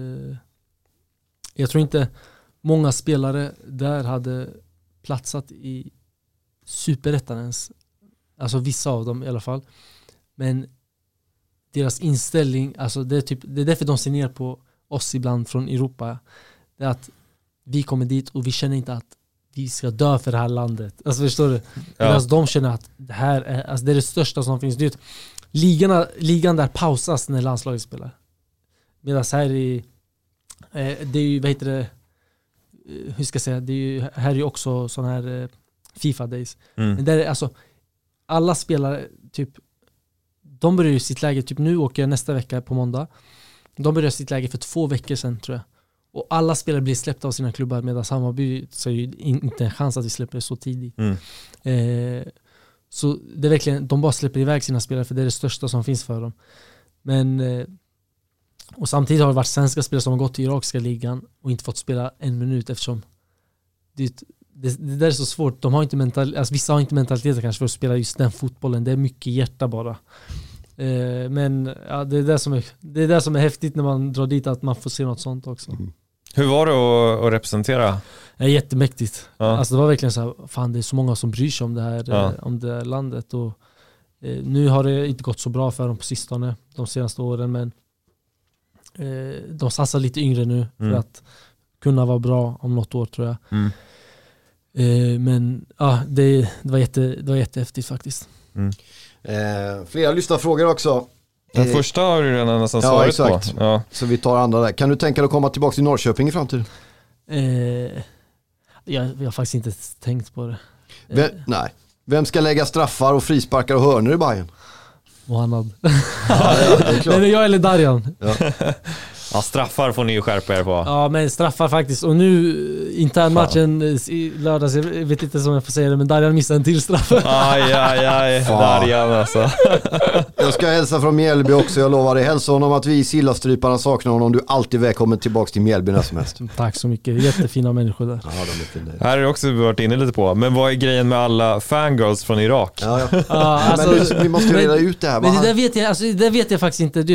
Jag tror inte många spelare där hade platsat i superettan ens. Alltså vissa av dem i alla fall. Men deras inställning, alltså det är därför de ser ner på oss ibland från Europa. Det är att vi kommer dit och vi känner inte att vi ska dö för det här landet. Alltså förstår du? Medan de känner att det här är, alltså det är det största som finns. Det är ligan där pausas när landslaget spelar. Medan här det är ju, vad heter det, hur ska jag säga, det är ju, här är ju också sån här FIFA days. Men där är alltså alla spelare typ, de börjar ju sitt läge typ, nu åker jag nästa vecka på måndag. De börjar sitt läge för 2 veckor sedan tror jag. Och alla spelare blir släppta av sina klubbar, medan Hammarby så är ju inte en chans att vi släpper så tidigt. Så det är verkligen, de bara släpper iväg sina spelare för det är det största som finns för dem. Men och samtidigt har det varit svenska spelare som har gått till irakiska ligan och inte fått spela en minut, eftersom det där är så svårt. De har inte alltså vissa har inte mentalitet kanske för att spela just den fotbollen. Det är mycket hjärta bara. Men ja, det är det som är häftigt när man drar dit, att man får se något sånt också. Hur var det att representera? Det är jättemäktigt. Alltså det var verkligen så här, fan, det är så många som bryr sig om det här, om det här landet. Och nu har det inte gått så bra för dem på sistone, de senaste åren, men de satsar lite yngre nu för att kunna vara bra om något år, tror jag. Men ja, det var jättehäftigt faktiskt. Flera lyssnarfrågor också. Den första har du redan nästan svarat på. Ja. Så vi tar andra där. Kan du tänka dig att komma tillbaka till Norrköping i framtiden? Jag har faktiskt inte tänkt på det. Nej. Vem ska lägga straffar och frisparkar och hörnor i Bayern? Mohamed. Nej, jag eller Darjan. Ja, straffar får ni ju skärpa er på. Ja, men straffar faktiskt. Och nu internmatchen i lördags, jag vet inte som jag får säga det, men Darjan missade en till straff. Aj, Darjan alltså. Jag ska hälsa från Mjällby också, jag lovar dig. Hälsa honom att vi i Sillastryparna saknar honom. Du är alltid välkommen tillbaka till Mjällby när som helst. Tack så mycket, jättefina människor där. Ja, de är fina. Här är också varit inne lite på. Men vad är grejen med alla fangirls från Irak? Alltså, men vi måste reda ut det här. Men det vet jag faktiskt inte.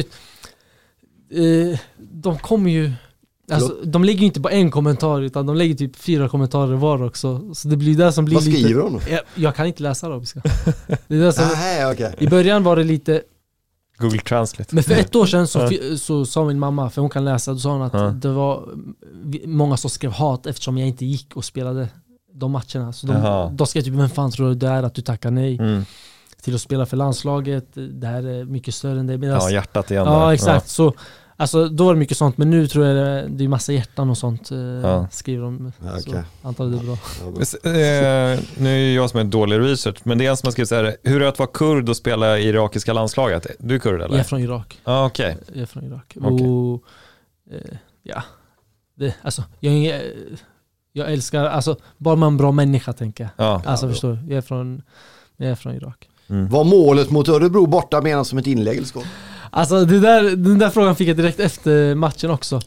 De kommer ju, alltså, de lägger ju inte på en kommentar, utan de lägger typ 4 kommentarer var också. Så det blir det som blir. Vad skriver de? Jag kan inte läsa arabiska. Det är det som, okay. I början var det lite Google Translate. Men för 1 år sedan så sa min mamma, för hon kan läsa, då sa hon att det var många som skrev hat eftersom jag inte gick och spelade de matcherna. Så de skrev typ, men fan tror du det är att du tackar nej till att spela för landslaget? Det här är mycket större än det. Ja, hjärtat igen. Ja, exakt. Så alltså, då var det mycket sånt, men nu tror jag det är massa hjärtan och sånt skriver de. Okay. Så antar det är bra. Nu är jag som är dålig research, men det är en som har skrivit så här: hur är det att vara kurd och spela i irakiska landslaget? Du är kurd eller? Jag är från Irak. Okej. Jag är från Irak. Okay. Och alltså, jag älskar, alltså, bara man en bra människa, tänker jag. Alltså förstår du? Jag är från Irak. Var målet mot Örebro borta menas som ett inlägg eller skott? Alltså den där frågan fick jag direkt efter matchen också.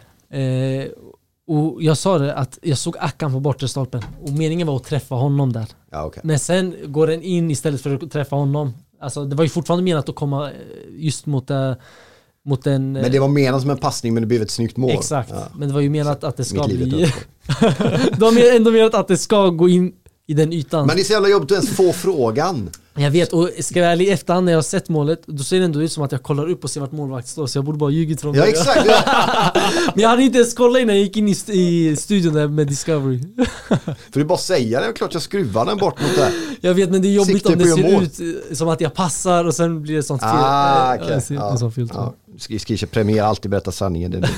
Och jag sa det, att jag såg Akan på bortre stolpen och meningen var att träffa honom där. Okay. Men sen går den in istället för att träffa honom. Alltså det var ju fortfarande menat att komma just mot den. Men det var menat som en passning, men det blev ett snyggt mål. Exakt, men det var ju menat att det ska bli. De är ändå menat att det ska gå in i den ytan. Men det är så jävla jobbigt att ens få frågan. Jag vet, och ska jag ärlig, efterhand när jag har sett målet, då ser det ändå ut som att jag kollar upp och ser vart målvakt står, så jag borde bara ljugit från Ja, exakt. Men jag hade inte ens kollat innan jag gick in i studion där med Discovery. För du bara säga det, klart jag skruvar den bort mot det. Jag vet, men det är jobbigt Sikte om det på ser mål. ut som att jag passar och sen blir det sånt fel. Okay. En sån filter. Ja. Skriver premiär, alltid berätta sanningen. Det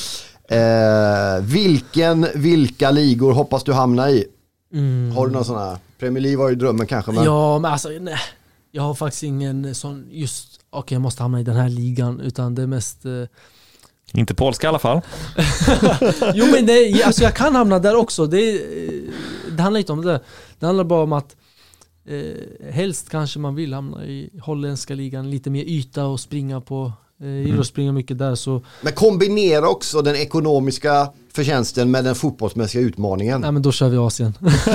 vilka ligor hoppas du hamna i? Har du någon sån här? Premier League var ju drömmen kanske. Men... Ja, men alltså nej. Jag har faktiskt ingen sån just, okej, jag måste hamna i den här ligan, utan det är mest... Inte polska i alla fall. Jo, men det, alltså jag kan hamna där också. Det handlar inte om det. Det handlar bara om att helst kanske man vill hamna i holländska ligan, lite mer yta och springa på. Gillar att springa mycket där, så. Men kombinera också den ekonomiska förtjänsten med den fotbollsmässiga utmaningen. Nej, men då kör vi Asien.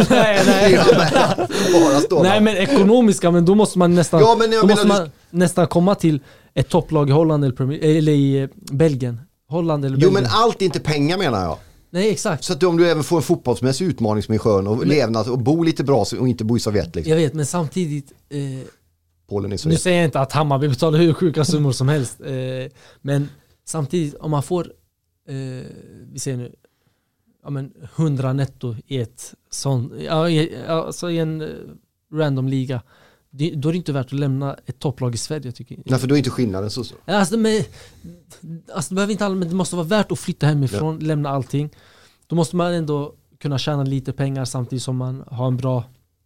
Nej, men ekonomiska, men då måste man nästan nästan komma till ett topplag i Holland eller i Belgien. Holland eller Belgien. Jo, men allt är inte pengar, menar jag. Nej, exakt. Så att om du även får en fotbollsmässig utmaning som är skön och levnad och bo lite bra och inte bo i Sovjet liksom. Jag vet, men samtidigt Polen är nu säger jag inte att Hammarby betalar hur sjuka summor som helst, men samtidigt om man får vi ser nu 100 netto i ett sån, alltså i en random liga, då är det inte värt att lämna ett topplag i Sverige, tycker jag. Nej, för då är inte skillnaden så. Alltså det behöver inte, men det måste vara värt att flytta hemifrån, lämna allting. Då måste man ändå kunna tjäna lite pengar samtidigt som man har en bra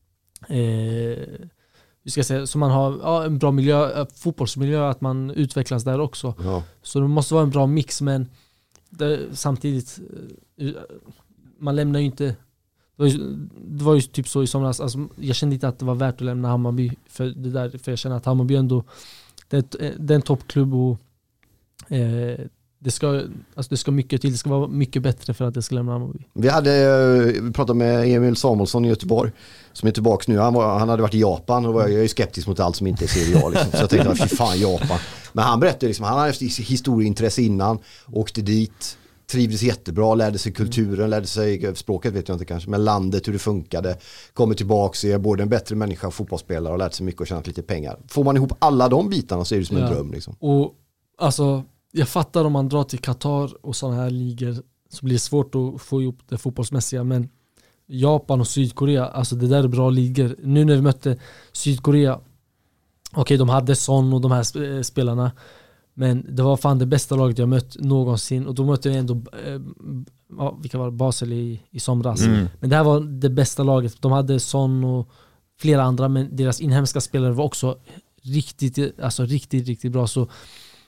som man har en bra miljö, fotbollsmiljö, att man utvecklas där också. Ja. Så det måste vara en bra mix, men samtidigt man lämnar ju inte. Det var ju typ så i somras, alltså, jag kände inte att det var värt att lämna Hammarby för det där, för jag känner att Hammarby ändå det är en toppklubb, och det ska mycket till, det ska vara mycket bättre för att det ska lämna Hammarby. Vi pratade med Emil Samuelsson i Göteborg som är tillbaka nu. Han hade varit i Japan, och jag är ju skeptisk mot allt som inte är Serie A liksom. Så jag tänkte, fy fan, Japan. Men han berättade liksom, han hade haft historieintresse innan, åkte dit, trivdes jättebra, lärde sig kulturen, lärde sig språket, vet jag inte kanske, men landet, hur det funkade, kommer tillbaka, är både en bättre människa och fotbollsspelare och lärt sig mycket och tjänat lite pengar. Får man ihop alla de bitarna så är det som en dröm liksom. Och alltså, jag fattar om man drar till Qatar och sådana här ligor så blir det svårt att få ihop det fotbollsmässiga, men Japan och Sydkorea, alltså det där är bra ligor. Nu när vi mötte Sydkorea, okej, de hade Son och de här spelarna, men det var fan det bästa laget jag mött någonsin, och då mötte jag ändå vilka var Basel i somras. Men det här var det bästa laget. De hade Son och flera andra, men deras inhemska spelare var också riktigt bra. Så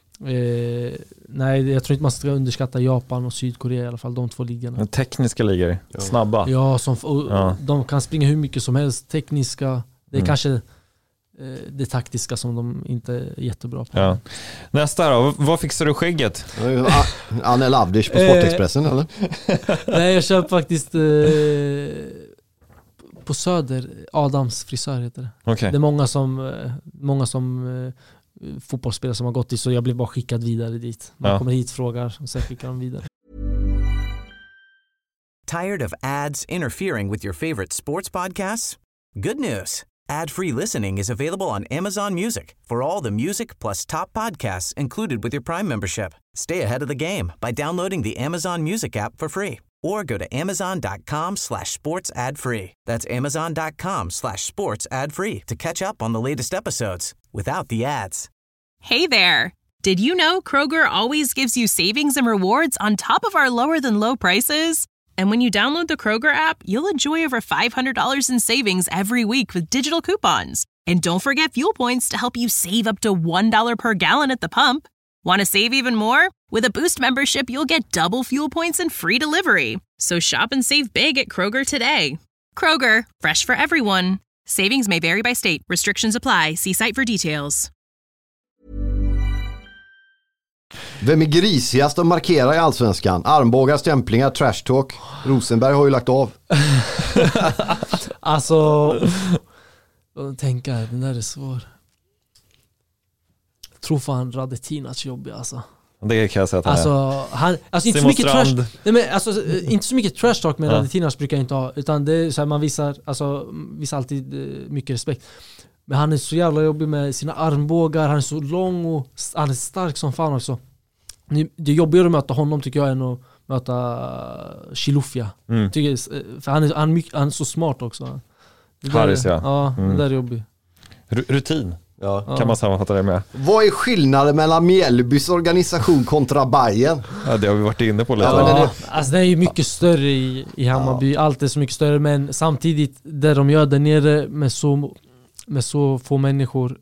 nej, jag tror inte man ska underskatta Japan och Sydkorea, i alla fall de två ligorna. Tekniska ligor, snabba. Ja, de kan springa hur mycket som helst. Tekniska, det är kanske det taktiska som de inte är jättebra på. Ja. Nästa då, vad fixar du skägget? Anne Lavdish på Sportexpressen eller? Nej, jag köper faktiskt på Söder, Adams frisör heter det. Okay. Det är många som fotbollsspelare som har gått dit, så jag blev bara skickad vidare dit. Man kommer hit, frågar och sen skickar de vidare. Tired of ads interfering with your favorite sports podcasts? Good news. Ad-free listening is available on Amazon Music for all the music plus top podcasts included with your Prime membership. Stay ahead of the game by downloading the Amazon Music app for free or go to amazon.com/sports ad free. That's amazon.com/sports ad free to catch up on the latest episodes without the ads. Hey there. Did you know Kroger always gives you savings and rewards on top of our lower than low prices? And when you download the Kroger app, you'll enjoy over $500 in savings every week with digital coupons. And don't forget fuel points to help you save up to $1 per gallon at the pump. Want to save even more? With a Boost membership, you'll get double fuel points and free delivery. So shop and save big at Kroger today. Kroger, fresh for everyone. Savings may vary by state. Restrictions apply. See site for details. Vem är grisigast att markera i Allsvenskan? Armbågar, stämplingar, trash talk. Rosenberg har ju lagt av. Alltså, tänka, den där är svår. Jag tror fan Radetinac jobbig alltså. Det kan jag säga att han är. Alltså inte så mycket trash. Nej, men alltså inte så mycket trash talk med Radetinac brukar jag inte ha, utan det är så här, man visar alltid mycket respekt. Men han är så jävla jobbig med sina armbågar, han är så lång och han är stark som fan också. Det är jobbigare att möta honom tycker jag än att möta Chilufya. För han är så smart också. Harris, det där är jobbigt. Rutin. Ja. Kan man sammanfatta det med. Vad är skillnaden mellan Mjällbys organisation kontra Bayern? Ja, det har vi varit inne på lite. Alltså det är ju mycket större i Hammarby. Allt är så mycket större, men samtidigt det de gör där nere med så få människor,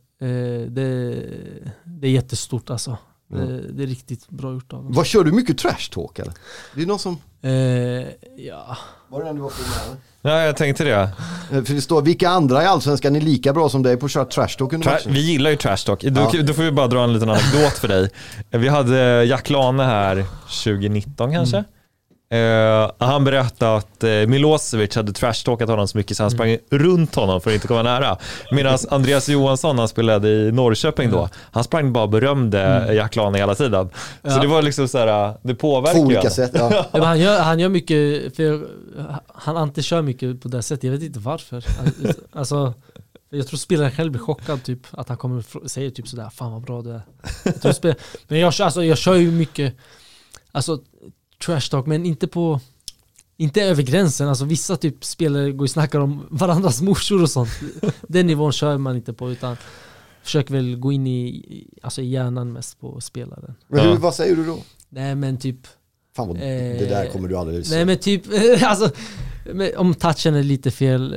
det är jättestort alltså. Det är riktigt bra gjort av dem. Vad kör du mycket trash talk eller? Det är någon som... ja. Var det den du var på med? Ja, jag tänkte det. För det står, vilka andra i Allsvenskan är lika bra som dig på att köra trash talk under matchen? Vi gillar ju trash talk. Då får vi bara dra en liten anekdot för dig. Vi hade Jack Lane här 2019 kanske. Han berättade att Milosevic hade trashtalkat honom så mycket så han sprang runt honom för att inte komma nära. Medan Andreas Johansson, han spelade i Norrköping då, han sprang bara berömde Jack Lane hela tiden. Så det var liksom så här, det påverkar på olika sätt, Men han gör mycket, för han inte kör mycket på det sättet. Jag vet inte varför. Alltså, jag tror spelaren själv blir chockad typ, att han kommer och säger typ sådär, fan vad bra det är. Men jag kör ju mycket, alltså trash talk, men inte över gränsen. Alltså vissa typ spelare går och snackar om varandras morsor och sånt. Den nivån kör man inte på, utan försöker väl gå in i hjärnan mest på spelaren. Men vad säger du då? Nej men typ fan vad, det där kommer du aldrig nej men typ alltså om touchen är lite fel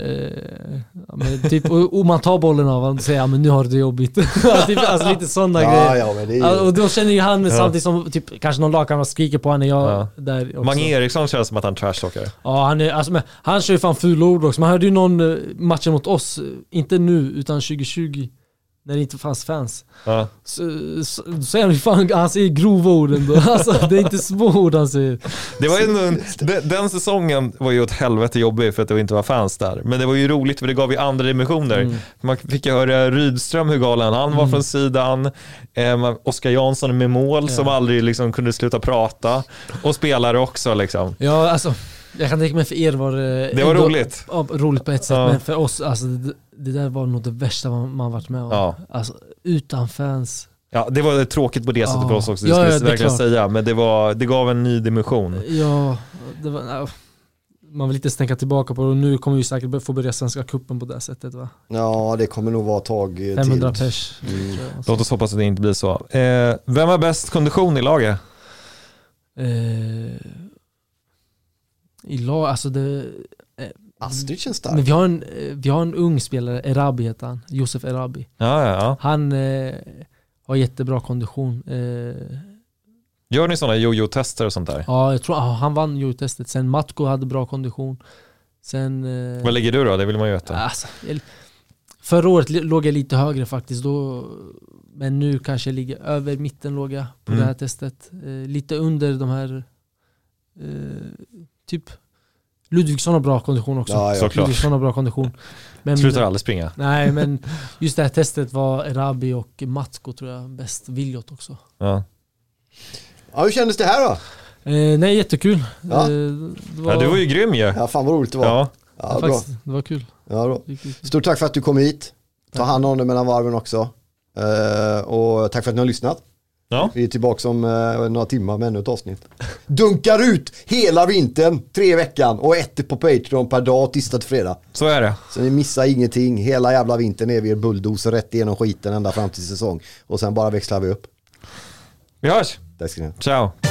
men typ, och man tar bollen av honom och säger men nu har du det jobbigt. Typ, alltså lite sådana grejer. Ja, men det är... och då känner ju han samtidigt som typ, kanske någon lagkamrat skriker på han där också. Mange Eriksson känns som att han trashtalkar. Ja, han kör ju fan ful ord också. Man hörde ju någon matchen mot oss, inte nu utan 2020 när det inte fanns fans. Ja. Så säger han fan, han säger grova ord ändå. Alltså, det är inte små ord han säger. Det var ju den säsongen var ju åt helvete jobbig för att det inte var fans där. Men det var ju roligt för det gav ju andra dimensioner. Man fick höra Rydström hur galen han var från sidan. Oskar Jansson med mål som aldrig liksom kunde sluta prata. Och spelare också liksom. Ja, alltså jag kan tänka mig för er var det var roligt. Roligt på ett sätt, men för oss alltså det där var nog det värsta man varit med om. Ja. Alltså utan fans. Ja, det var tråkigt på det sättet för oss också. Det skulle jag verkligen säga, men det gav en ny dimension. Ja, det var man vill inte tänka tillbaka på det, och nu kommer vi säkert få börja Svenska cupen på det sättet, va? Ja, det kommer nog vara ett tag till. 500 pers. Låt oss hoppas att det inte blir så. Vem har bäst kondition i laget? I lag, alltså det... Astrid känns stark. Men vi har en ung spelare, Erabi heter han, Josef Erabi. Ja. Han har jättebra kondition. Gör ni sådana jojo-tester och sånt där? Ja, jag tror han vann jojo-testet. Sen Matko hade bra kondition. Sen... Vad ligger du då? Det vill man ju veta. Alltså, förra året låg jag lite högre faktiskt. Men nu kanske jag ligger över mitten låg jag på det här testet. Lite under de här... typ... Ludvigsson har bra kondition också. Ja. Ludvigsson har bra kondition. Men, slutar aldrig springa. Nej, men just det här testet var Erabi och Matsko tror jag bäst. Viljot också. Ja, hur kändes det här då? Nej, jättekul. Ja. Du var ju grym ju. Ja, fan vad roligt det var. Ja, faktiskt, det var kul. Ja, bra. Stort tack för att du kom hit. Ta hand om det mellan varven också. Och tack för att ni har lyssnat. Ja. Vi är tillbaka om några timmar med ännu ett avsnitt. Dunkar ut hela vintern, 3 veckan och 1 på Patreon per dag, tisdag till fredag. Så är det. Så ni missar ingenting. Hela jävla vintern är vi er bulldozer rätt igenom skiten ända fram till säsong. Och sen bara växlar vi upp. Vi hörs. Tack ska ni ha. Ciao.